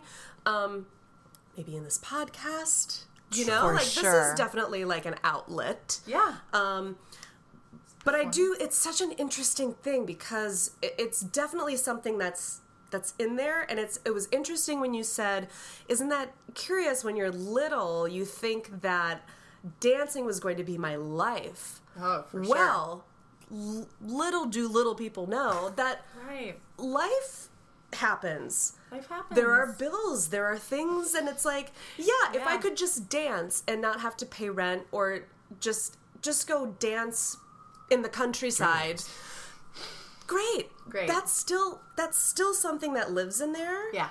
Maybe in this podcast. You know, For like this sure. is definitely like an outlet. Yeah. But it's such an interesting thing because it's definitely something that's in there, and it was interesting when you said, isn't that curious when you're little, you think that dancing was going to be my life. Oh, for sure. Well, little do little people know that Right. life happens. Life happens. There are bills, there are things, and it's like, if I Yeah. could just dance and not have to pay rent or just go dance in the countryside. Great. Great. That's still something that lives in there. Yeah.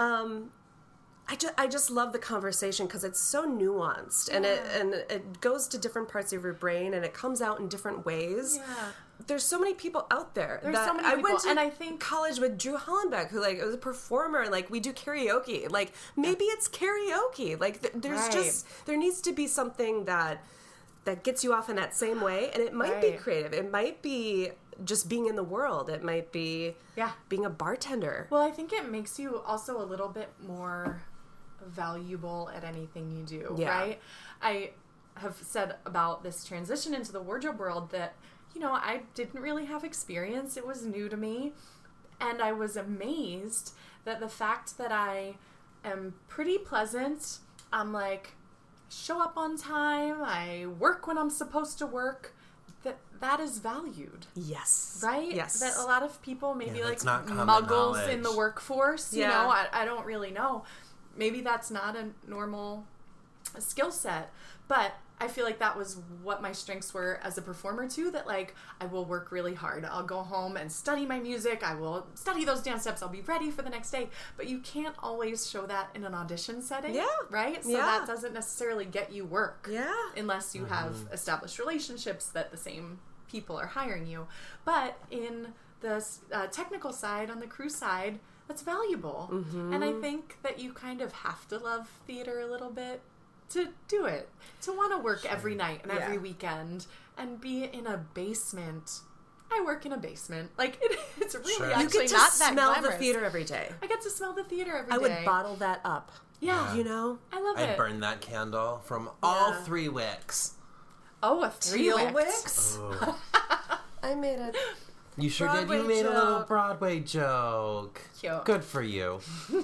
I just love the conversation because it's so nuanced and it goes to different parts of your brain and it comes out in different ways. Yeah. There's so many people out there. There's that so many I people, went to and I think- college with Drew Hollenbeck, who like was a performer, and like we do karaoke. Like maybe it's karaoke. Like there's Right. just there needs to be something that gets you off in that same way, and it might be Right. creative. It might be just being in the world. It might be being a bartender. Well, I think it makes you also a little bit more valuable at anything you do, Yeah. right? I have said about this transition into the wardrobe world that I didn't really have experience. It was new to me. And I was amazed that the fact that I am pretty pleasant, I'm like, show up on time, I work when I'm supposed to work, that is valued. Yes. Right? Yes. That a lot of people, maybe like that's not common muggles in the knowledge. workforce, you Yeah. know, I don't really know. Maybe that's not a normal skill set, but I feel like that was what my strengths were as a performer too, that like I will work really hard. I'll go home and study my music. I will study those dance steps. I'll be ready for the next day. But you can't always show that in an audition setting. Yeah. Right? So Yeah. that doesn't necessarily get you work. Yeah. Unless you have established relationships that the same people are hiring you. But in the technical side, on the crew side, that's valuable. And I think that you kind of have to love theater a little bit to do it, to want to work every night and every weekend and be in a basement. I work in a basement. Like, it's really Sure. You actually get to not that smell the glamorous. theater every day. I get to smell the theater every day. I would bottle that up. Yeah. You know? I love I'd it. burn that candle from all 3 wicks. Oh, a 3 Teal wicks. wicks? I made it. You sure did. Broadway You made a little joke. Broadway joke. Cute. Good for you.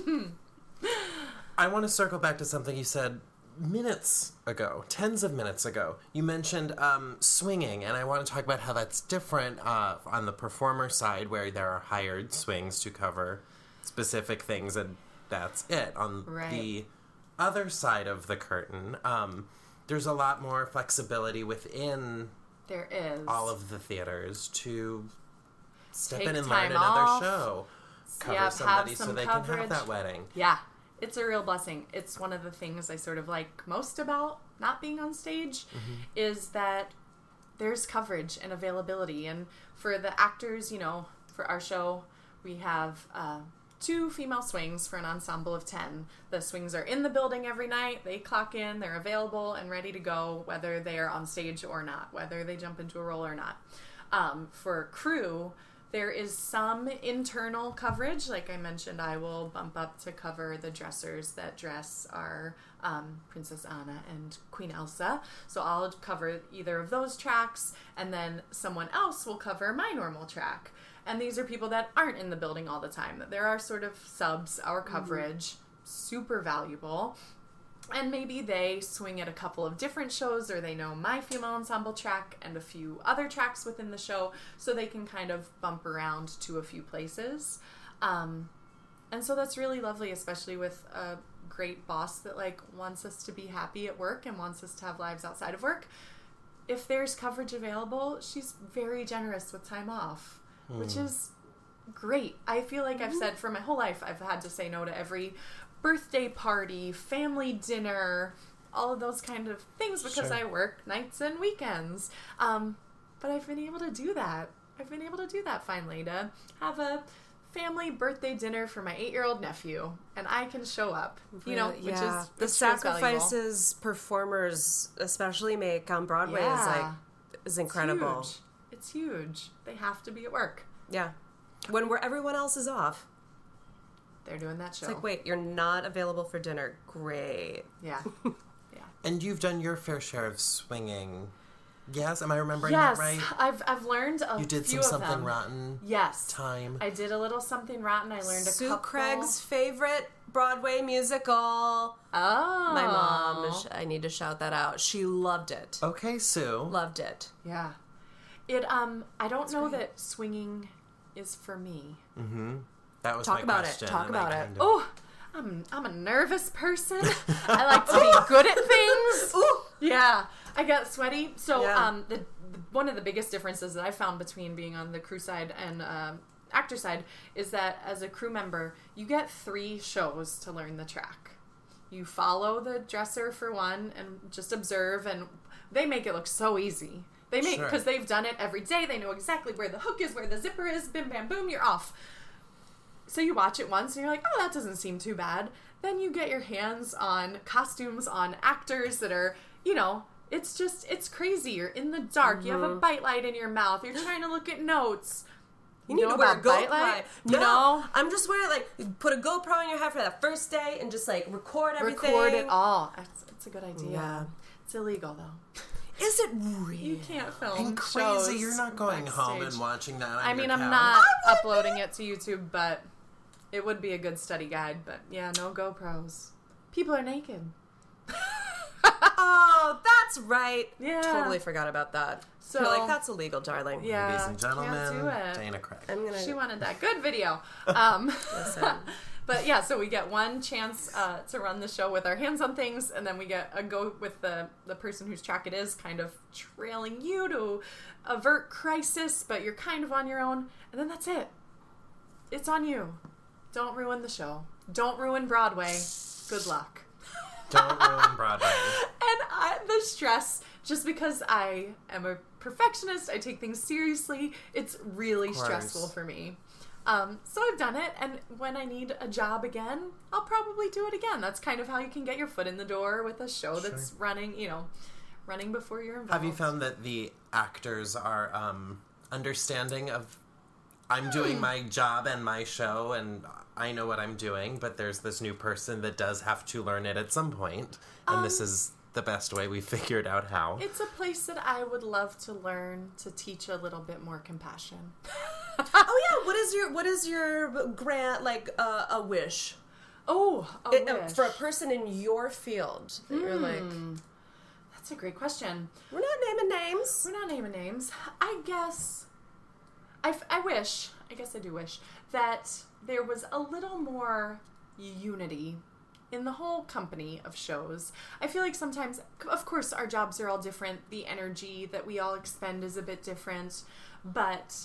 I want to circle back to something you said minutes ago, tens of minutes ago. You mentioned swinging, and I want to talk about how that's different on the performer side, where there are hired swings to cover specific things, and that's it. On Right. the other side of the curtain, there's a lot more flexibility within There is. all of the theaters to step Take in and time learn another off. show. Cover Yep, somebody have so some they can coverage. have that wedding. Yeah, it's a real blessing. It's one of the things I sort of like most about not being on stage is that there's coverage and availability. And for the actors, for our show, we have 2 female swings for an ensemble of 10. The swings are in the building every night. They clock in, they're available and ready to go, whether they are on stage or not, whether they jump into a role or not. For crew, there is some internal coverage. Like I mentioned, I will bump up to cover the dressers that dress our Princess Anna and Queen Elsa. So I'll cover either of those tracks, and then someone else will cover my normal track. And these are people that aren't in the building all the time. There are sort of subs, our coverage, super valuable. And maybe they swing at a couple of different shows, or they know my female ensemble track and a few other tracks within the show, so they can kind of bump around to a few places. And so that's really lovely, especially with a great boss that wants us to be happy at work and wants us to have lives outside of work. If there's coverage available, she's very generous with time off, which is great. I feel like I've said for my whole life, I've had to say no to every birthday party, family dinner, all of those kind of things because Sure. I work nights and weekends. But I've been able to do that. Finally, to have a family birthday dinner for my 8-year-old nephew, and I can show up, which is the which feels valuable. sacrifices performers especially make on Broadway is incredible. It's huge. They have to be at work. Yeah. When everyone else is off. They're doing that show. It's like, wait, you're not available for dinner. Great. Yeah. And you've done your fair share of swinging. Yes, am I remembering Yes, that right? I've learned a You did few some of Something them. Rotten Yes. time. I did a little Something Rotten. I learned a Sue couple. Craig's favorite Broadway musical. Oh. My mom, I need to shout that out. She loved it. Okay, Sue. Loved it. Yeah. I don't know that swinging is for me. That was Talk my about it. question. Talk and I about it. kind of- Oh, I'm a nervous person. I like to be good at things. Ooh. Yeah, I get sweaty. So Yeah. one of the biggest differences that I found between being on the crew side and actor side is that as a crew member, you get 3 shows to learn the track. You follow the dresser for one and just observe, and they make it look so easy. They make, Sure. because they've done it every day. They know exactly where the hook is, where the zipper is. Bim, bam, boom, you're off. So you watch it once and you're like, oh, that doesn't seem too bad. Then you get your hands on costumes, on actors that are, it's crazy. You're in the dark. You have a bite light in your mouth. You're trying to look at notes. You need know to wear a about bite GoPro. light? No, No. I'm just wearing put a GoPro on your head for that first day and just record everything. Record it all. It's a good idea. Yeah. It's illegal though. Is it really? You can't film And crazy, shows you're not going home backstage. and watching that on I mean, your I'm couch. not uploading it to YouTube, but it would be a good study guide. But yeah, no GoPros. People are naked. Oh, that's right. Yeah. Totally forgot about that. So- You're like, that's illegal, darling. Yeah. Ladies and can't gentlemen, do it. Dana Craig. I'm gonna She wanted that. Good video. listen. But yeah, so we get one chance to run the show with our hands on things, and then we get a go with the person whose track it is, kind of trailing you to avert crisis, but you're kind of on your own, and then that's it. It's on you. Don't ruin the show. Don't ruin Broadway. Good luck. Don't ruin Broadway. And the stress, just because I am a perfectionist, I take things seriously, it's really Of course. stressful for me. So I've done it, and when I need a job again, I'll probably do it again. That's kind of how you can get your foot in the door with a show that's running, running before you're involved. Have you found that the actors are understanding of I'm doing my job and my show and I know what I'm doing, but there's this new person that does have to learn it at some point, and this is the best way we figured out how. It's a place that I would love to learn to teach a little bit more compassion. Oh yeah, what is your grant, like a wish? Oh, wish. For a person in your field that you're like, That's a great question. we're not naming names. We're not naming names. I guess I wish, I guess I do wish, that there was a little more unity in the whole company of shows. I feel like sometimes, of course, our jobs are all different. The energy that we all expend is a bit different. But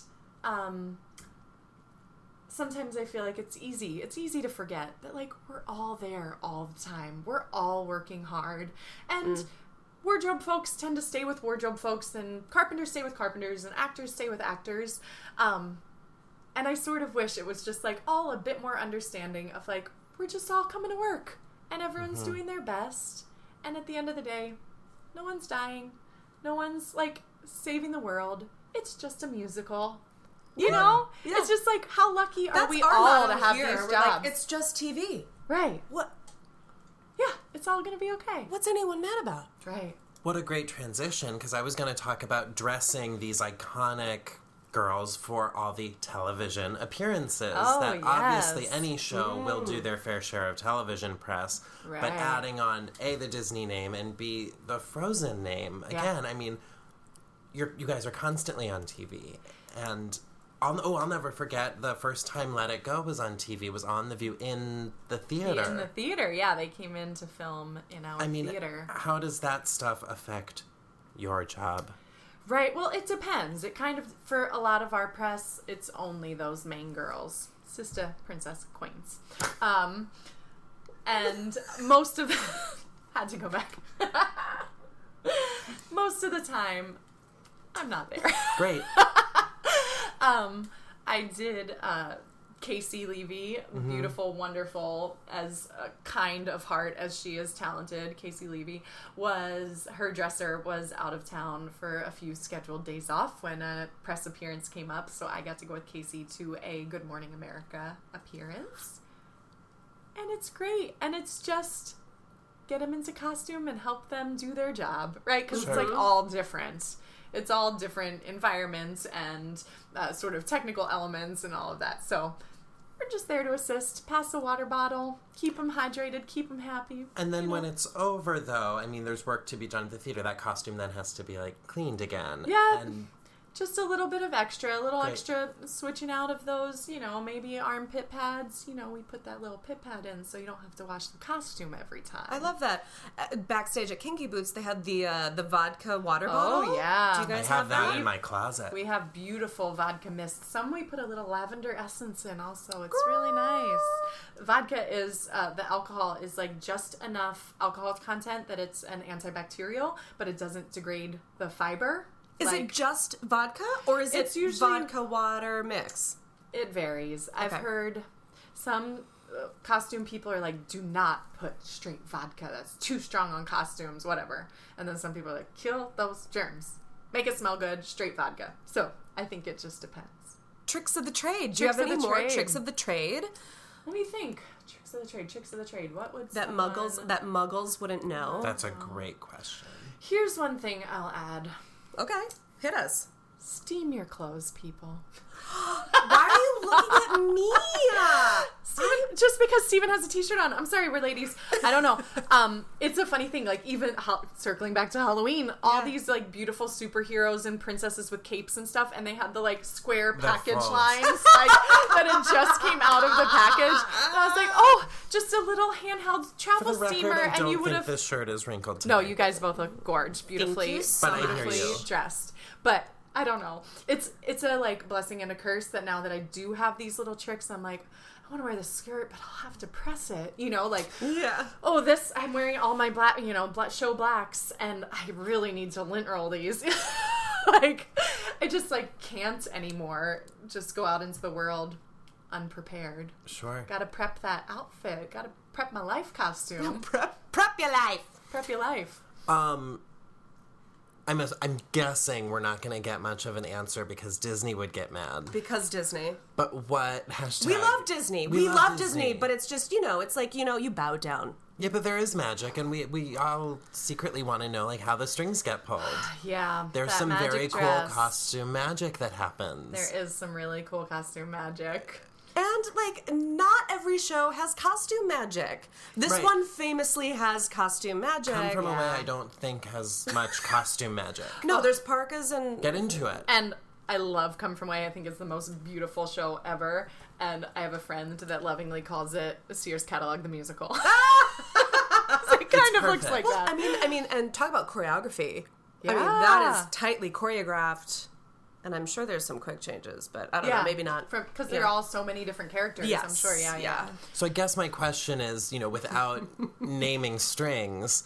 sometimes I feel like it's easy. It's easy to forget that, like, we're all there all the time. We're all working hard. And wardrobe folks tend to stay with wardrobe folks, and carpenters stay with carpenters, and actors stay with actors. And I sort of wish it was just, like, all a bit more understanding of, like, we're just all coming to work, and everyone's doing their best. And at the end of the day, no one's dying. No one's, like, saving the world. It's just a musical. You know? Yeah. It's just, like, how lucky are That's we our all motto to have here. these We're jobs? like, it's just TV. Right. What? Yeah, it's all gonna be okay. What's anyone mad about? Right. What a great transition, because I was going to talk about dressing these iconic girls for all the television appearances. Oh, that yes. obviously any show will do their fair share of television press, but Right. adding on A, the Disney name, and B, the Frozen name. Yeah. Again, I mean, you guys are constantly on TV, and I'll never forget the first time Let It Go was on TV, was on The View in the theater. In the theater, yeah, they came in to film in our theater. How does that stuff affect your job? Right, well, it depends. It kind of, for a lot of our press, it's only those main girls. It's just a princess queens. And most of the... had to go back. Most of the time, I'm not there. Great. I did Casey Levy, beautiful, wonderful, as kind of heart as she is talented. Casey Levy her dresser was out of town for a few scheduled days off when a press appearance came up, so I got to go with Casey to a Good Morning America appearance. And it's great, and it's just get them into costume and help them do their job, right? Because it's like all different. It's all different environments and sort of technical elements and all of that. So we're just there to assist, pass a water bottle, keep them hydrated, keep them happy. And then when it's over, though, I mean, there's work to be done at the theater. That costume then has to be, like, cleaned again. Yeah. And Just a little bit of extra, Great. extra switching out of those, maybe armpit pads. We put that little pit pad in so you don't have to wash the costume every time. I love that. Backstage at Kinky Boots, they had the vodka water bottle. Oh, yeah. Do you I guys have that that? in my closet. We have beautiful vodka mist. Some we put a little lavender essence in also. It's really nice. Vodka is, the alcohol is like just enough alcohol content that it's an antibacterial, but it doesn't degrade the fiber. Is it just vodka, or is It's it usually- vodka water mix? It varies. I've Okay. heard some costume people are like, do not put straight vodka. That's too strong on costumes, whatever. And then some people are like, kill those germs. Make it smell good, straight vodka. So I think it just depends. Tricks of the trade. Do you Tricks have of any the more trade. tricks of the trade Let me think. Tricks of the trade. What would that someone... muggles wouldn't know? That's a great question. Here's one thing I'll add. Okay, hit us. Steam your clothes, people. Why are you looking at me? Just because Steven has a t-shirt on. I'm sorry, we're ladies. I don't know. It's a funny thing. Like, even circling back to Halloween, all these, like, beautiful superheroes and princesses with capes and stuff, and they had the, like, square package lines like, that had just came out of the package. And I was like, oh, just a little handheld travel For the steamer, record, I and don't you would think have... this shirt is wrinkled today. No, you guys both look gorge, beautifully, you so But I hear beautifully you. dressed. But I don't know. It's a like blessing and a curse that now that I do have these little tricks, I'm like, I want to wear this skirt, but I'll have to press it. You know, like, Yeah. oh, this, I'm wearing all my black, you know, show blacks, and I really need to lint roll these. Like, I just, like, can't anymore just go out into the world unprepared. Sure. Gotta prep that outfit. Gotta prep my life costume. Prep your life. Prep your life. I'm guessing we're not going to get much of an answer because Disney would get mad. Because Disney. But what hashtag? We love Disney. We love Disney, but it's just, you know, it's like, you know, you bow down. Yeah, but there is magic, and we all secretly want to know, like, how the strings get pulled. Yeah. There's that some magic very dress. cool costume magic that happens. There is some really cool costume magic. And, like, not every show has costume magic. This Right. one famously has costume magic. Come From Away, I don't think has much costume magic. No, there's parkas and... Get into it. And I love Come From Away. I think it's the most beautiful show ever. And I have a friend that lovingly calls it Sears Catalog the Musical. It kind of looks like perfect. that. I mean, and talk about choreography. I mean, Yeah. that is tightly choreographed. And I'm sure there's some quick changes, but I don't know, maybe not. Because they're all so many different characters, I'm Yes, sure. Yeah. So I guess my question is, you know, without naming strings,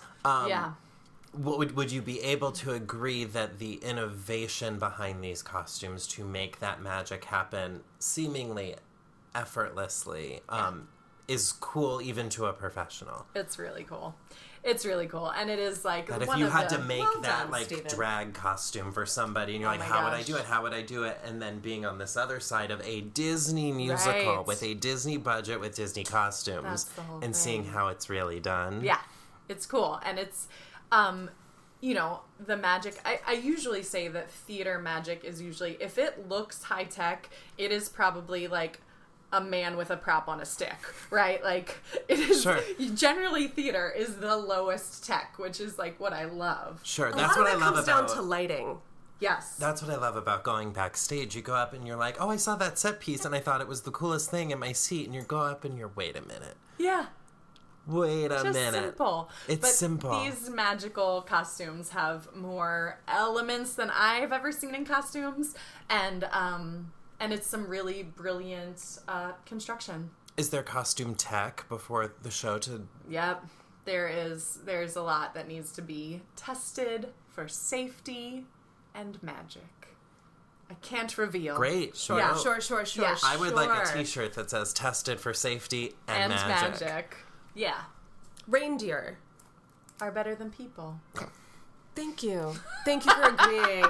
would you be able to agree that the innovation behind these costumes to make that magic happen seemingly effortlessly is cool even to a professional? It's really cool. It's really cool. And it is like That if one you of had the... to make Well that done, like Steven. drag costume for somebody and you're Oh like, my how would I gosh. do it? How would I do it? And then being on this other side of a Disney musical Right. with a Disney budget with Disney costumes That's the whole and thing. seeing how it's really done. Yeah, it's cool. And it's, you know, the magic. I usually say that theater magic is usually, if it looks high tech, it is probably like a man with a prop on a stick, right? Like, it is, Sure. generally theater is the lowest tech, which is like what I love. Sure, A that's lot what I of it love comes about down to lighting. Yes. That's what I love about going backstage. You go up and you're like, oh, I saw that set piece and I thought it was the coolest thing in my seat. And you go up and you're, wait a minute. Yeah. Wait a Just minute. simple. It's but simple. These magical costumes have more elements than I've ever seen in costumes, and it's some really brilliant construction. Is there costume tech before the show to... Yep, there's a lot that needs to be tested for safety and magic. I can't reveal. Great. Sure, Yeah. sure. Yeah. I would like a sure. t-shirt that says tested for safety and, And magic. Yeah, Reindeer. are better than people. Thank you. Thank you for agreeing.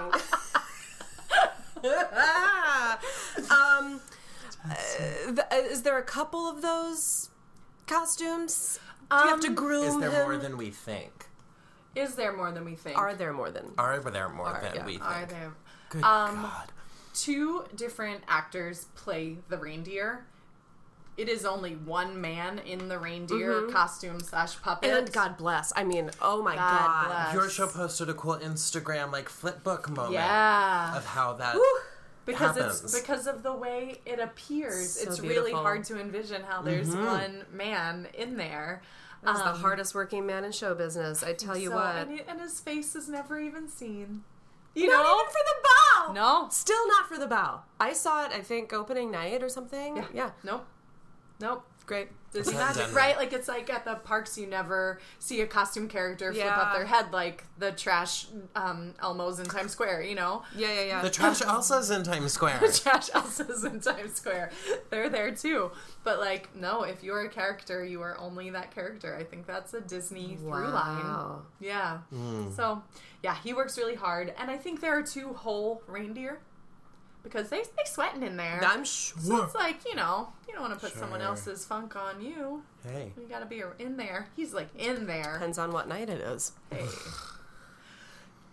Is there a couple of those costumes? Do you have to groom Is there him? more than we think? Is there more than we think? Are there more than? Are there more than yeah. we think? Are there? Good God. 2 different actors play the reindeer. It is only one man in the reindeer costume / puppet. And God bless. I mean, oh my God God. bless. Your show posted a cool Instagram, like, flipbook moment Yeah. of how that Because happens. it's because of the way it appears. So it's really beautiful. hard to envision how there's one man in there. He's the hardest working man in show business. I tell you what. And his face is never even seen. You Not know? even for the bow. No. Still not for the bow. I saw it, I think, opening night or something. Yeah. Nope. Great. Disney that magic, Denver? right? Like, it's like at the parks, you never see a costume character flip up Yeah. their head like the trash Elmos in Times Square, you know? Yeah. The trash Elsa's in Times Square. Trash Elsa's in Times Square. They're there too. But, like, no, if you're a character, you are only that character. I think that's a Disney through line. Wow. Yeah. So, yeah, he works really hard. And I think there are 2 whole reindeer. Because they sweating in there. I'm sure. So it's like, you know, you don't want to put someone Sure. else's funk on you. Hey. You gotta be in there. He's like in there. Depends on what night it is. Hey.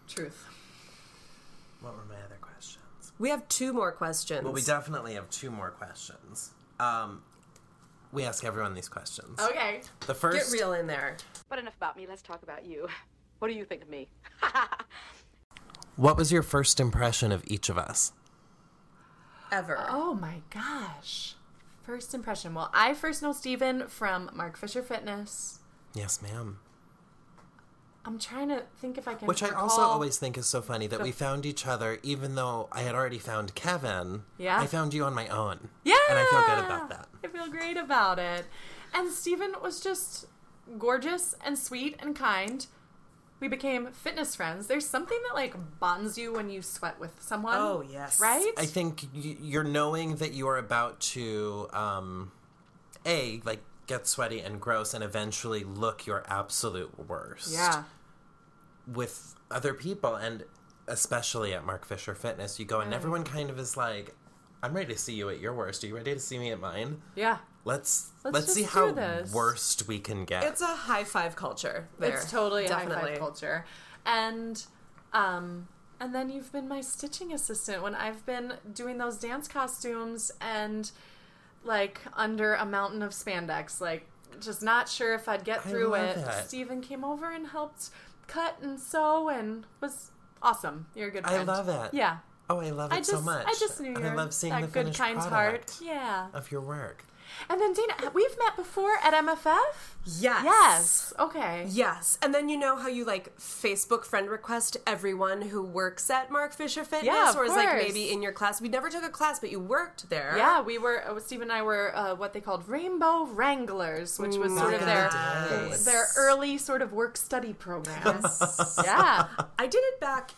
Truth. What were my other questions? We have 2 more questions. Well, we definitely have 2 more questions. We ask everyone these questions. Okay. The first... Get real in there. But enough about me. Let's talk about you. What do you think of me? What was your first impression of each of us? Ever. Oh my gosh. First impression. Well, I first know Steven from Mark Fisher Fitness. Yes, ma'am. I'm trying to think if I can Which I recall. also always think is so funny that we found each other, even though I had already found Kevin. Yeah. I found you on my own. Yeah! And I feel good about that. I feel great about it. And Steven was just gorgeous and sweet and kind. We became fitness friends. There's something that, like, bonds you when you sweat with someone. Oh, yes. Right? I think you're knowing that you are about to, get sweaty and gross and eventually look your absolute worst. Yeah. With other people, and especially at Mark Fisher Fitness, you go and everyone kind of is like, I'm ready to see you at your worst. Are you ready to see me at mine? Yeah. Let's just see do how this. worst we can get. It's a high five culture there. It's totally a Definitely. high-five culture. And then you've been my stitching assistant when I've been doing those dance costumes and, like, under a mountain of spandex, like, just not sure if I'd get through love it. that. Steven came over and helped cut and sew and was awesome. You're a good I friend. love it. Yeah. Oh, I love it so much. I just knew and you I love seeing that the good, finished kind product heart. Yeah. of your work. And then, Dana, we've met before at MFF? Yes. Yes. Okay. Yes. And then you know how you like Facebook friend request everyone who works at Mark Fisher Fitness? Yeah, of or is like course. maybe in your class. We never took a class, but you worked there. Yeah, we were, Steve and I were what they called Rainbow Wranglers, which was sort of their early sort of work-study program. Yeah. I did it back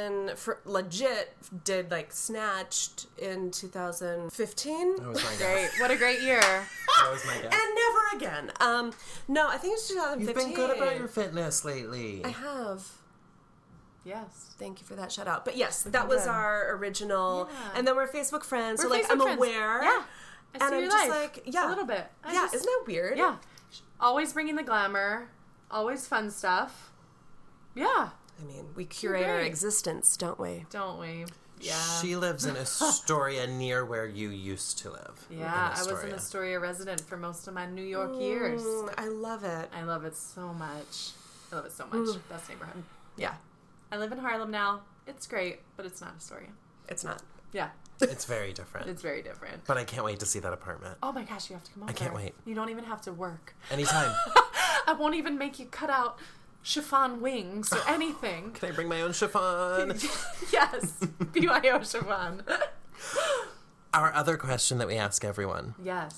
did like Snatched in 2015. That was my guess. Great. What a great year. That was my guess. And never again. No, I think it's 2015. You've been good about your fitness lately. I have. Yes. Thank you for that shout out. But yes, that was our original. Yeah. And then we're Facebook friends. so like Facebook I'm friends. aware. Yeah. I And see I'm your just life. like, yeah. A little bit. Isn't that weird? Yeah. Always bringing the glamour. Always fun stuff. Yeah. I mean, we curate our great. existence, don't we? Don't we? Yeah. She lives in Astoria near where you used to live. Yeah, in I was an Astoria resident for most of my New York years. I love it. I love it so much. I love it so much. Best neighborhood. Yeah, I live in Harlem now. It's great, but it's not Astoria. it's not. Yeah, It's very different. it's very different. But I can't wait to see that apartment. Oh my gosh, you have to come over. I can't wait. You don't even have to work. Anytime. I won't even make you cut out chiffon wings or anything. Can I bring my own chiffon? Yes, BYO chiffon. Our other question that we ask everyone. Yes.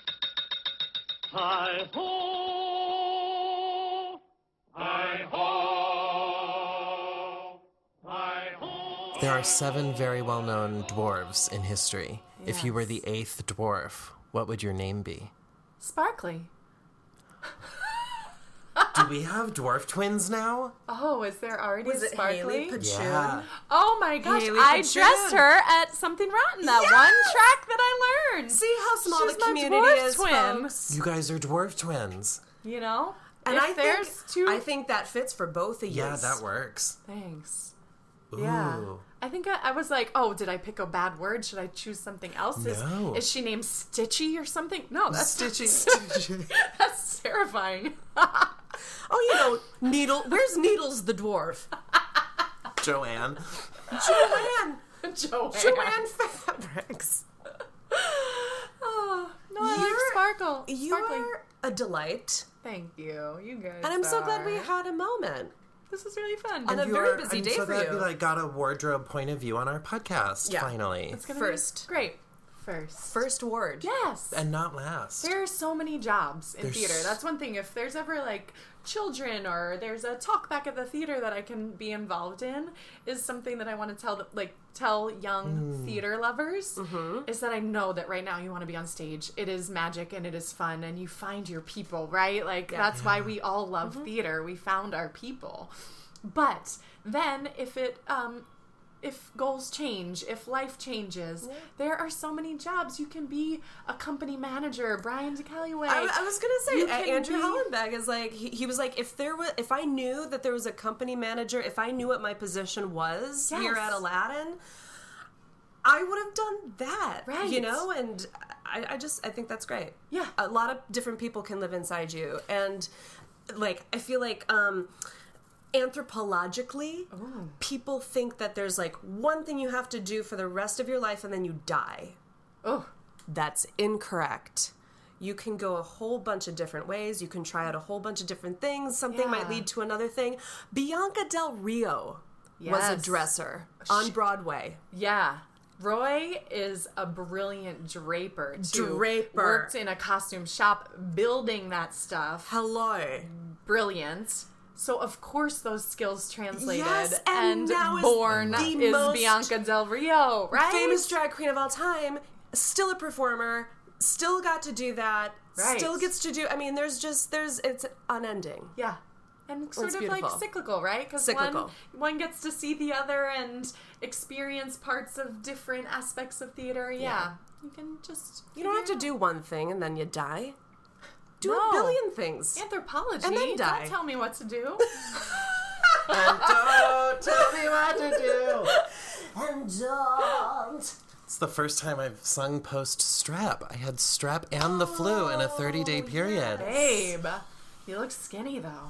Hi ho, hi ho, hi ho. There are 7 very well-known dwarves in history. If you were the 8th dwarf, what would your name be? Sparkly. Do we have dwarf twins now? Oh, is there already Was a it Sparkly? Haley Pachoon? Yeah. Oh my gosh, Haley I Pachoon. dressed her at Something Rotten, that Yes! one track that I learned. See how small She's the my community dwarf is, twin. folks. You guys are dwarf twins. You know? And If I there's think, two... I think that fits for both of you. Yeah, that works. Thanks. Ooh. Yeah. I think I was like, oh, did I pick a bad word? Should I choose something else? No. Is she named Stitchy or something? No, that's Stitchy. that's terrifying. Oh, you know, where's Needles the dwarf? Joanne. Joanne Fabrics. Oh, no, I like Sparkle. You Sparkly. are a delight. Thank you. You guys And I'm so glad we are. had a moment. This is really fun. On a very busy day so for glad you. we got a wardrobe point of view on our podcast, Yeah. finally. It's gonna First. be great. First word. Yes. And not last. There are so many jobs in There's- theater. That's one thing. If there's ever like children or there's a talk back at the theater that I can be involved in, is something that I want to tell young theater lovers is that I know that right now you want to be on stage. It is magic and it is fun and you find your people, right? Like that's why we all love theater. We found our people. But then if if goals change, if life changes. There are so many jobs. You can be a company manager, Brian DeCalloway. I was gonna You say can Andrew be- Hollenbeck is like he was like, if I knew that there was a company manager, if I knew what my position was here Yes. at Aladdin, I would have done that. Right. You know, and I think that's great. Yeah. A lot of different people can live inside you, and like I feel like anthropologically, people think that there's like one thing you have to do for the rest of your life and then you die. Oh, That's incorrect. You can go a whole bunch of different ways. You can try out a whole bunch of different things. Something might Yeah. lead to another thing. Bianca Del Rio was a Yes. dresser on Broadway. yeah. Roy is a brilliant draper, too. Draper. Worked in a costume shop building that stuff. Hello. Brilliant. So, of course, those skills translated. Yes, and now is born the is most Bianca Del Rio, right? Famous drag queen of all time, still a performer, still got to do that, Right. still gets to do, I mean, it's unending. Yeah. And sort It's of like beautiful. cyclical, right? Because Cyclical. one gets to see the other and experience parts of different aspects of theater. Yeah. You can just... You don't have to do one thing and then you die. Do No. a billion things. Anthropology. And then die. Don't tell me what to do. And don't tell me what to do. And don't. It's the first time I've sung post-strep. I had strep and the flu in a 30-day period. Babe, you look skinny, though.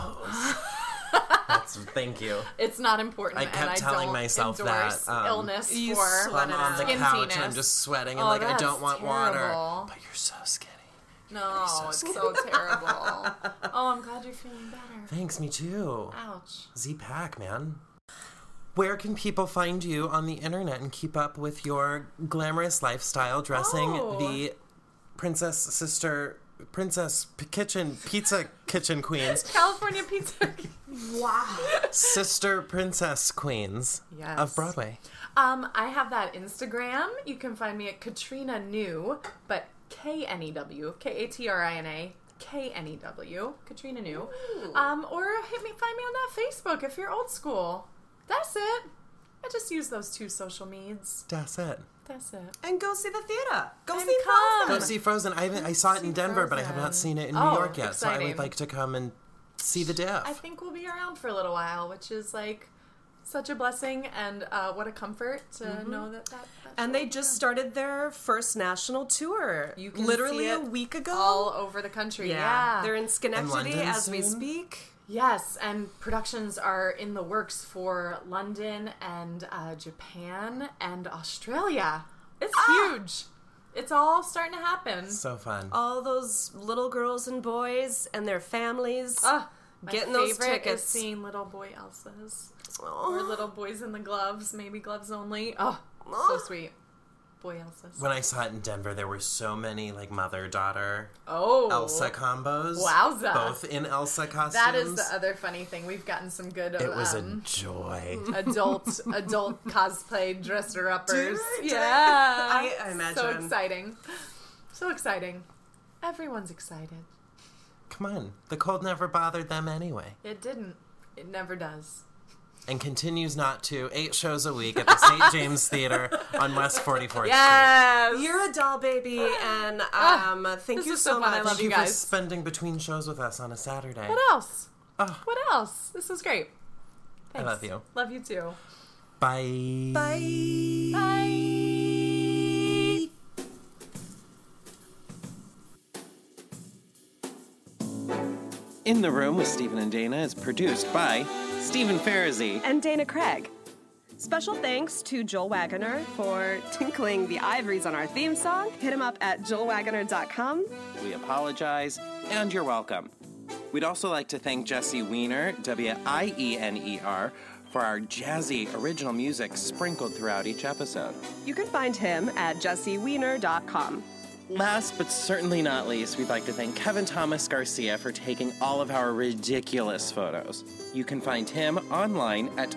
Thank you. It's not important, I kept and I telling don't myself endorse that, illness you for sweat I'm on the skin couch and I'm penis. just sweating and Oh, like I that's don't want water. terrible. But you're so skinny. No, it's so terrible. Oh, I'm glad you're feeling better. Thanks, me too. Ouch. Z-Pack, man. Where can people find you on the internet and keep up with your glamorous lifestyle dressing the pizza kitchen queens, California pizza. sister princess queens Yes. of Broadway? I have that Instagram. You can find me at Katrina New, but K-N-E-W, K-A-T-R-I-N-A, K-N-E-W, Katrina New. Or find me on that Facebook if you're old school. That's it. I just use those two social medias. That's it. That's it. And go see the theater. Go And see come. Go Frozen. see Frozen. I saw it in Denver, but I have not seen it in New Oh, York yet. So I exciting. would like to come and see the diff. I think we'll be around for a little while, which is like such a blessing and what a comfort to know that. And they just started their first national tour. You can literally see a it week ago. all over the country. Yeah. They're in Schenectady London as we soon? speak. Yes, and productions are in the works for London and Japan and Australia. It's huge. It's all starting to happen. So fun. All those little girls and boys and their families My getting those favorite tickets. is seeing little boy Elsas. Or little boys in the gloves, maybe gloves only. Oh, so sweet. Boy Elsas. When I saw it in Denver, there were so many like mother-daughter Oh. Elsa combos. Wowza. Both in Elsa costumes. That is the other funny thing. We've gotten some good It was a joy. adult cosplay dresser-uppers. Did Yeah. I imagine. So exciting. So exciting. Everyone's excited. Come on. The cold never bothered them anyway. It didn't. It never does. And continues not to. 8 shows a week at the St. James Theater on West 44th Yes! You're a doll baby, and thank this you is so so fun. I much. love Street. you Thank you for guys. spending between shows with us on a Saturday. What else? Oh. What else? This was great. I Thanks. love you. Love you too. Bye. Bye. Bye. In the Room with Stephen and Dana is produced by Stephen Farazi. And Dana Craig. Special thanks to Joel Wagoner for tinkling the ivories on our theme song. Hit him up at joelwagoner.com. We apologize, and you're welcome. We'd also like to thank Jesse Wiener, W-I-E-N-E-R, for our jazzy original music sprinkled throughout each episode. You can find him at jessewiener.com. Last but certainly not least, we'd like to thank Kevin Thomas Garcia for taking all of our ridiculous photos. You can find him online at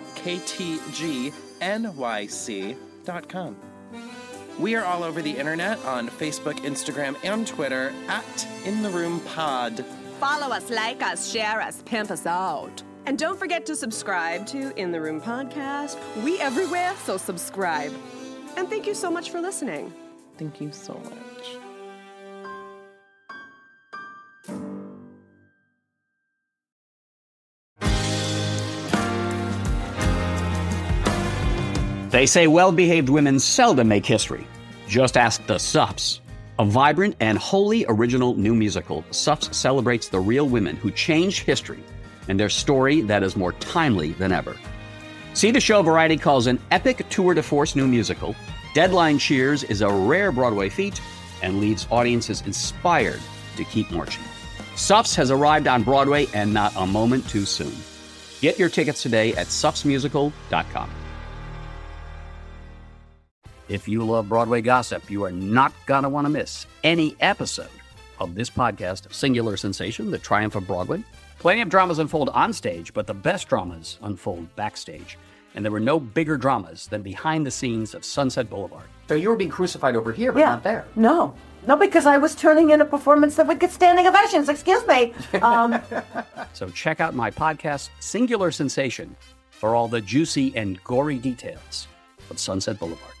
ktgnyc.com. We are all over the internet on Facebook, Instagram, and Twitter at In The Room Pod. Follow us, like us, share us, pimp us out. And don't forget to subscribe to In the Room Podcast. We everywhere, so subscribe. And thank you so much for listening. Thank you so much. They say well-behaved women seldom make history. Just ask the Suffs. A vibrant and wholly original new musical, Suffs celebrates the real women who changed history and their story that is more timely than ever. See the show Variety calls an epic tour de force new musical. Deadline cheers is a rare Broadway feat and leaves audiences inspired to keep marching. Suffs has arrived on Broadway and not a moment too soon. Get your tickets today at suffsmusical.com. If you love Broadway gossip, you are not going to want to miss any episode of this podcast of Singular Sensation, The Triumph of Broadway. Plenty of dramas unfold on stage, but the best dramas unfold backstage. And there were no bigger dramas than behind the scenes of Sunset Boulevard. So you were being crucified over here, but not there. No, because I was turning in a performance that would get standing ovations. Excuse me. So check out my podcast, Singular Sensation, for all the juicy and gory details of Sunset Boulevard.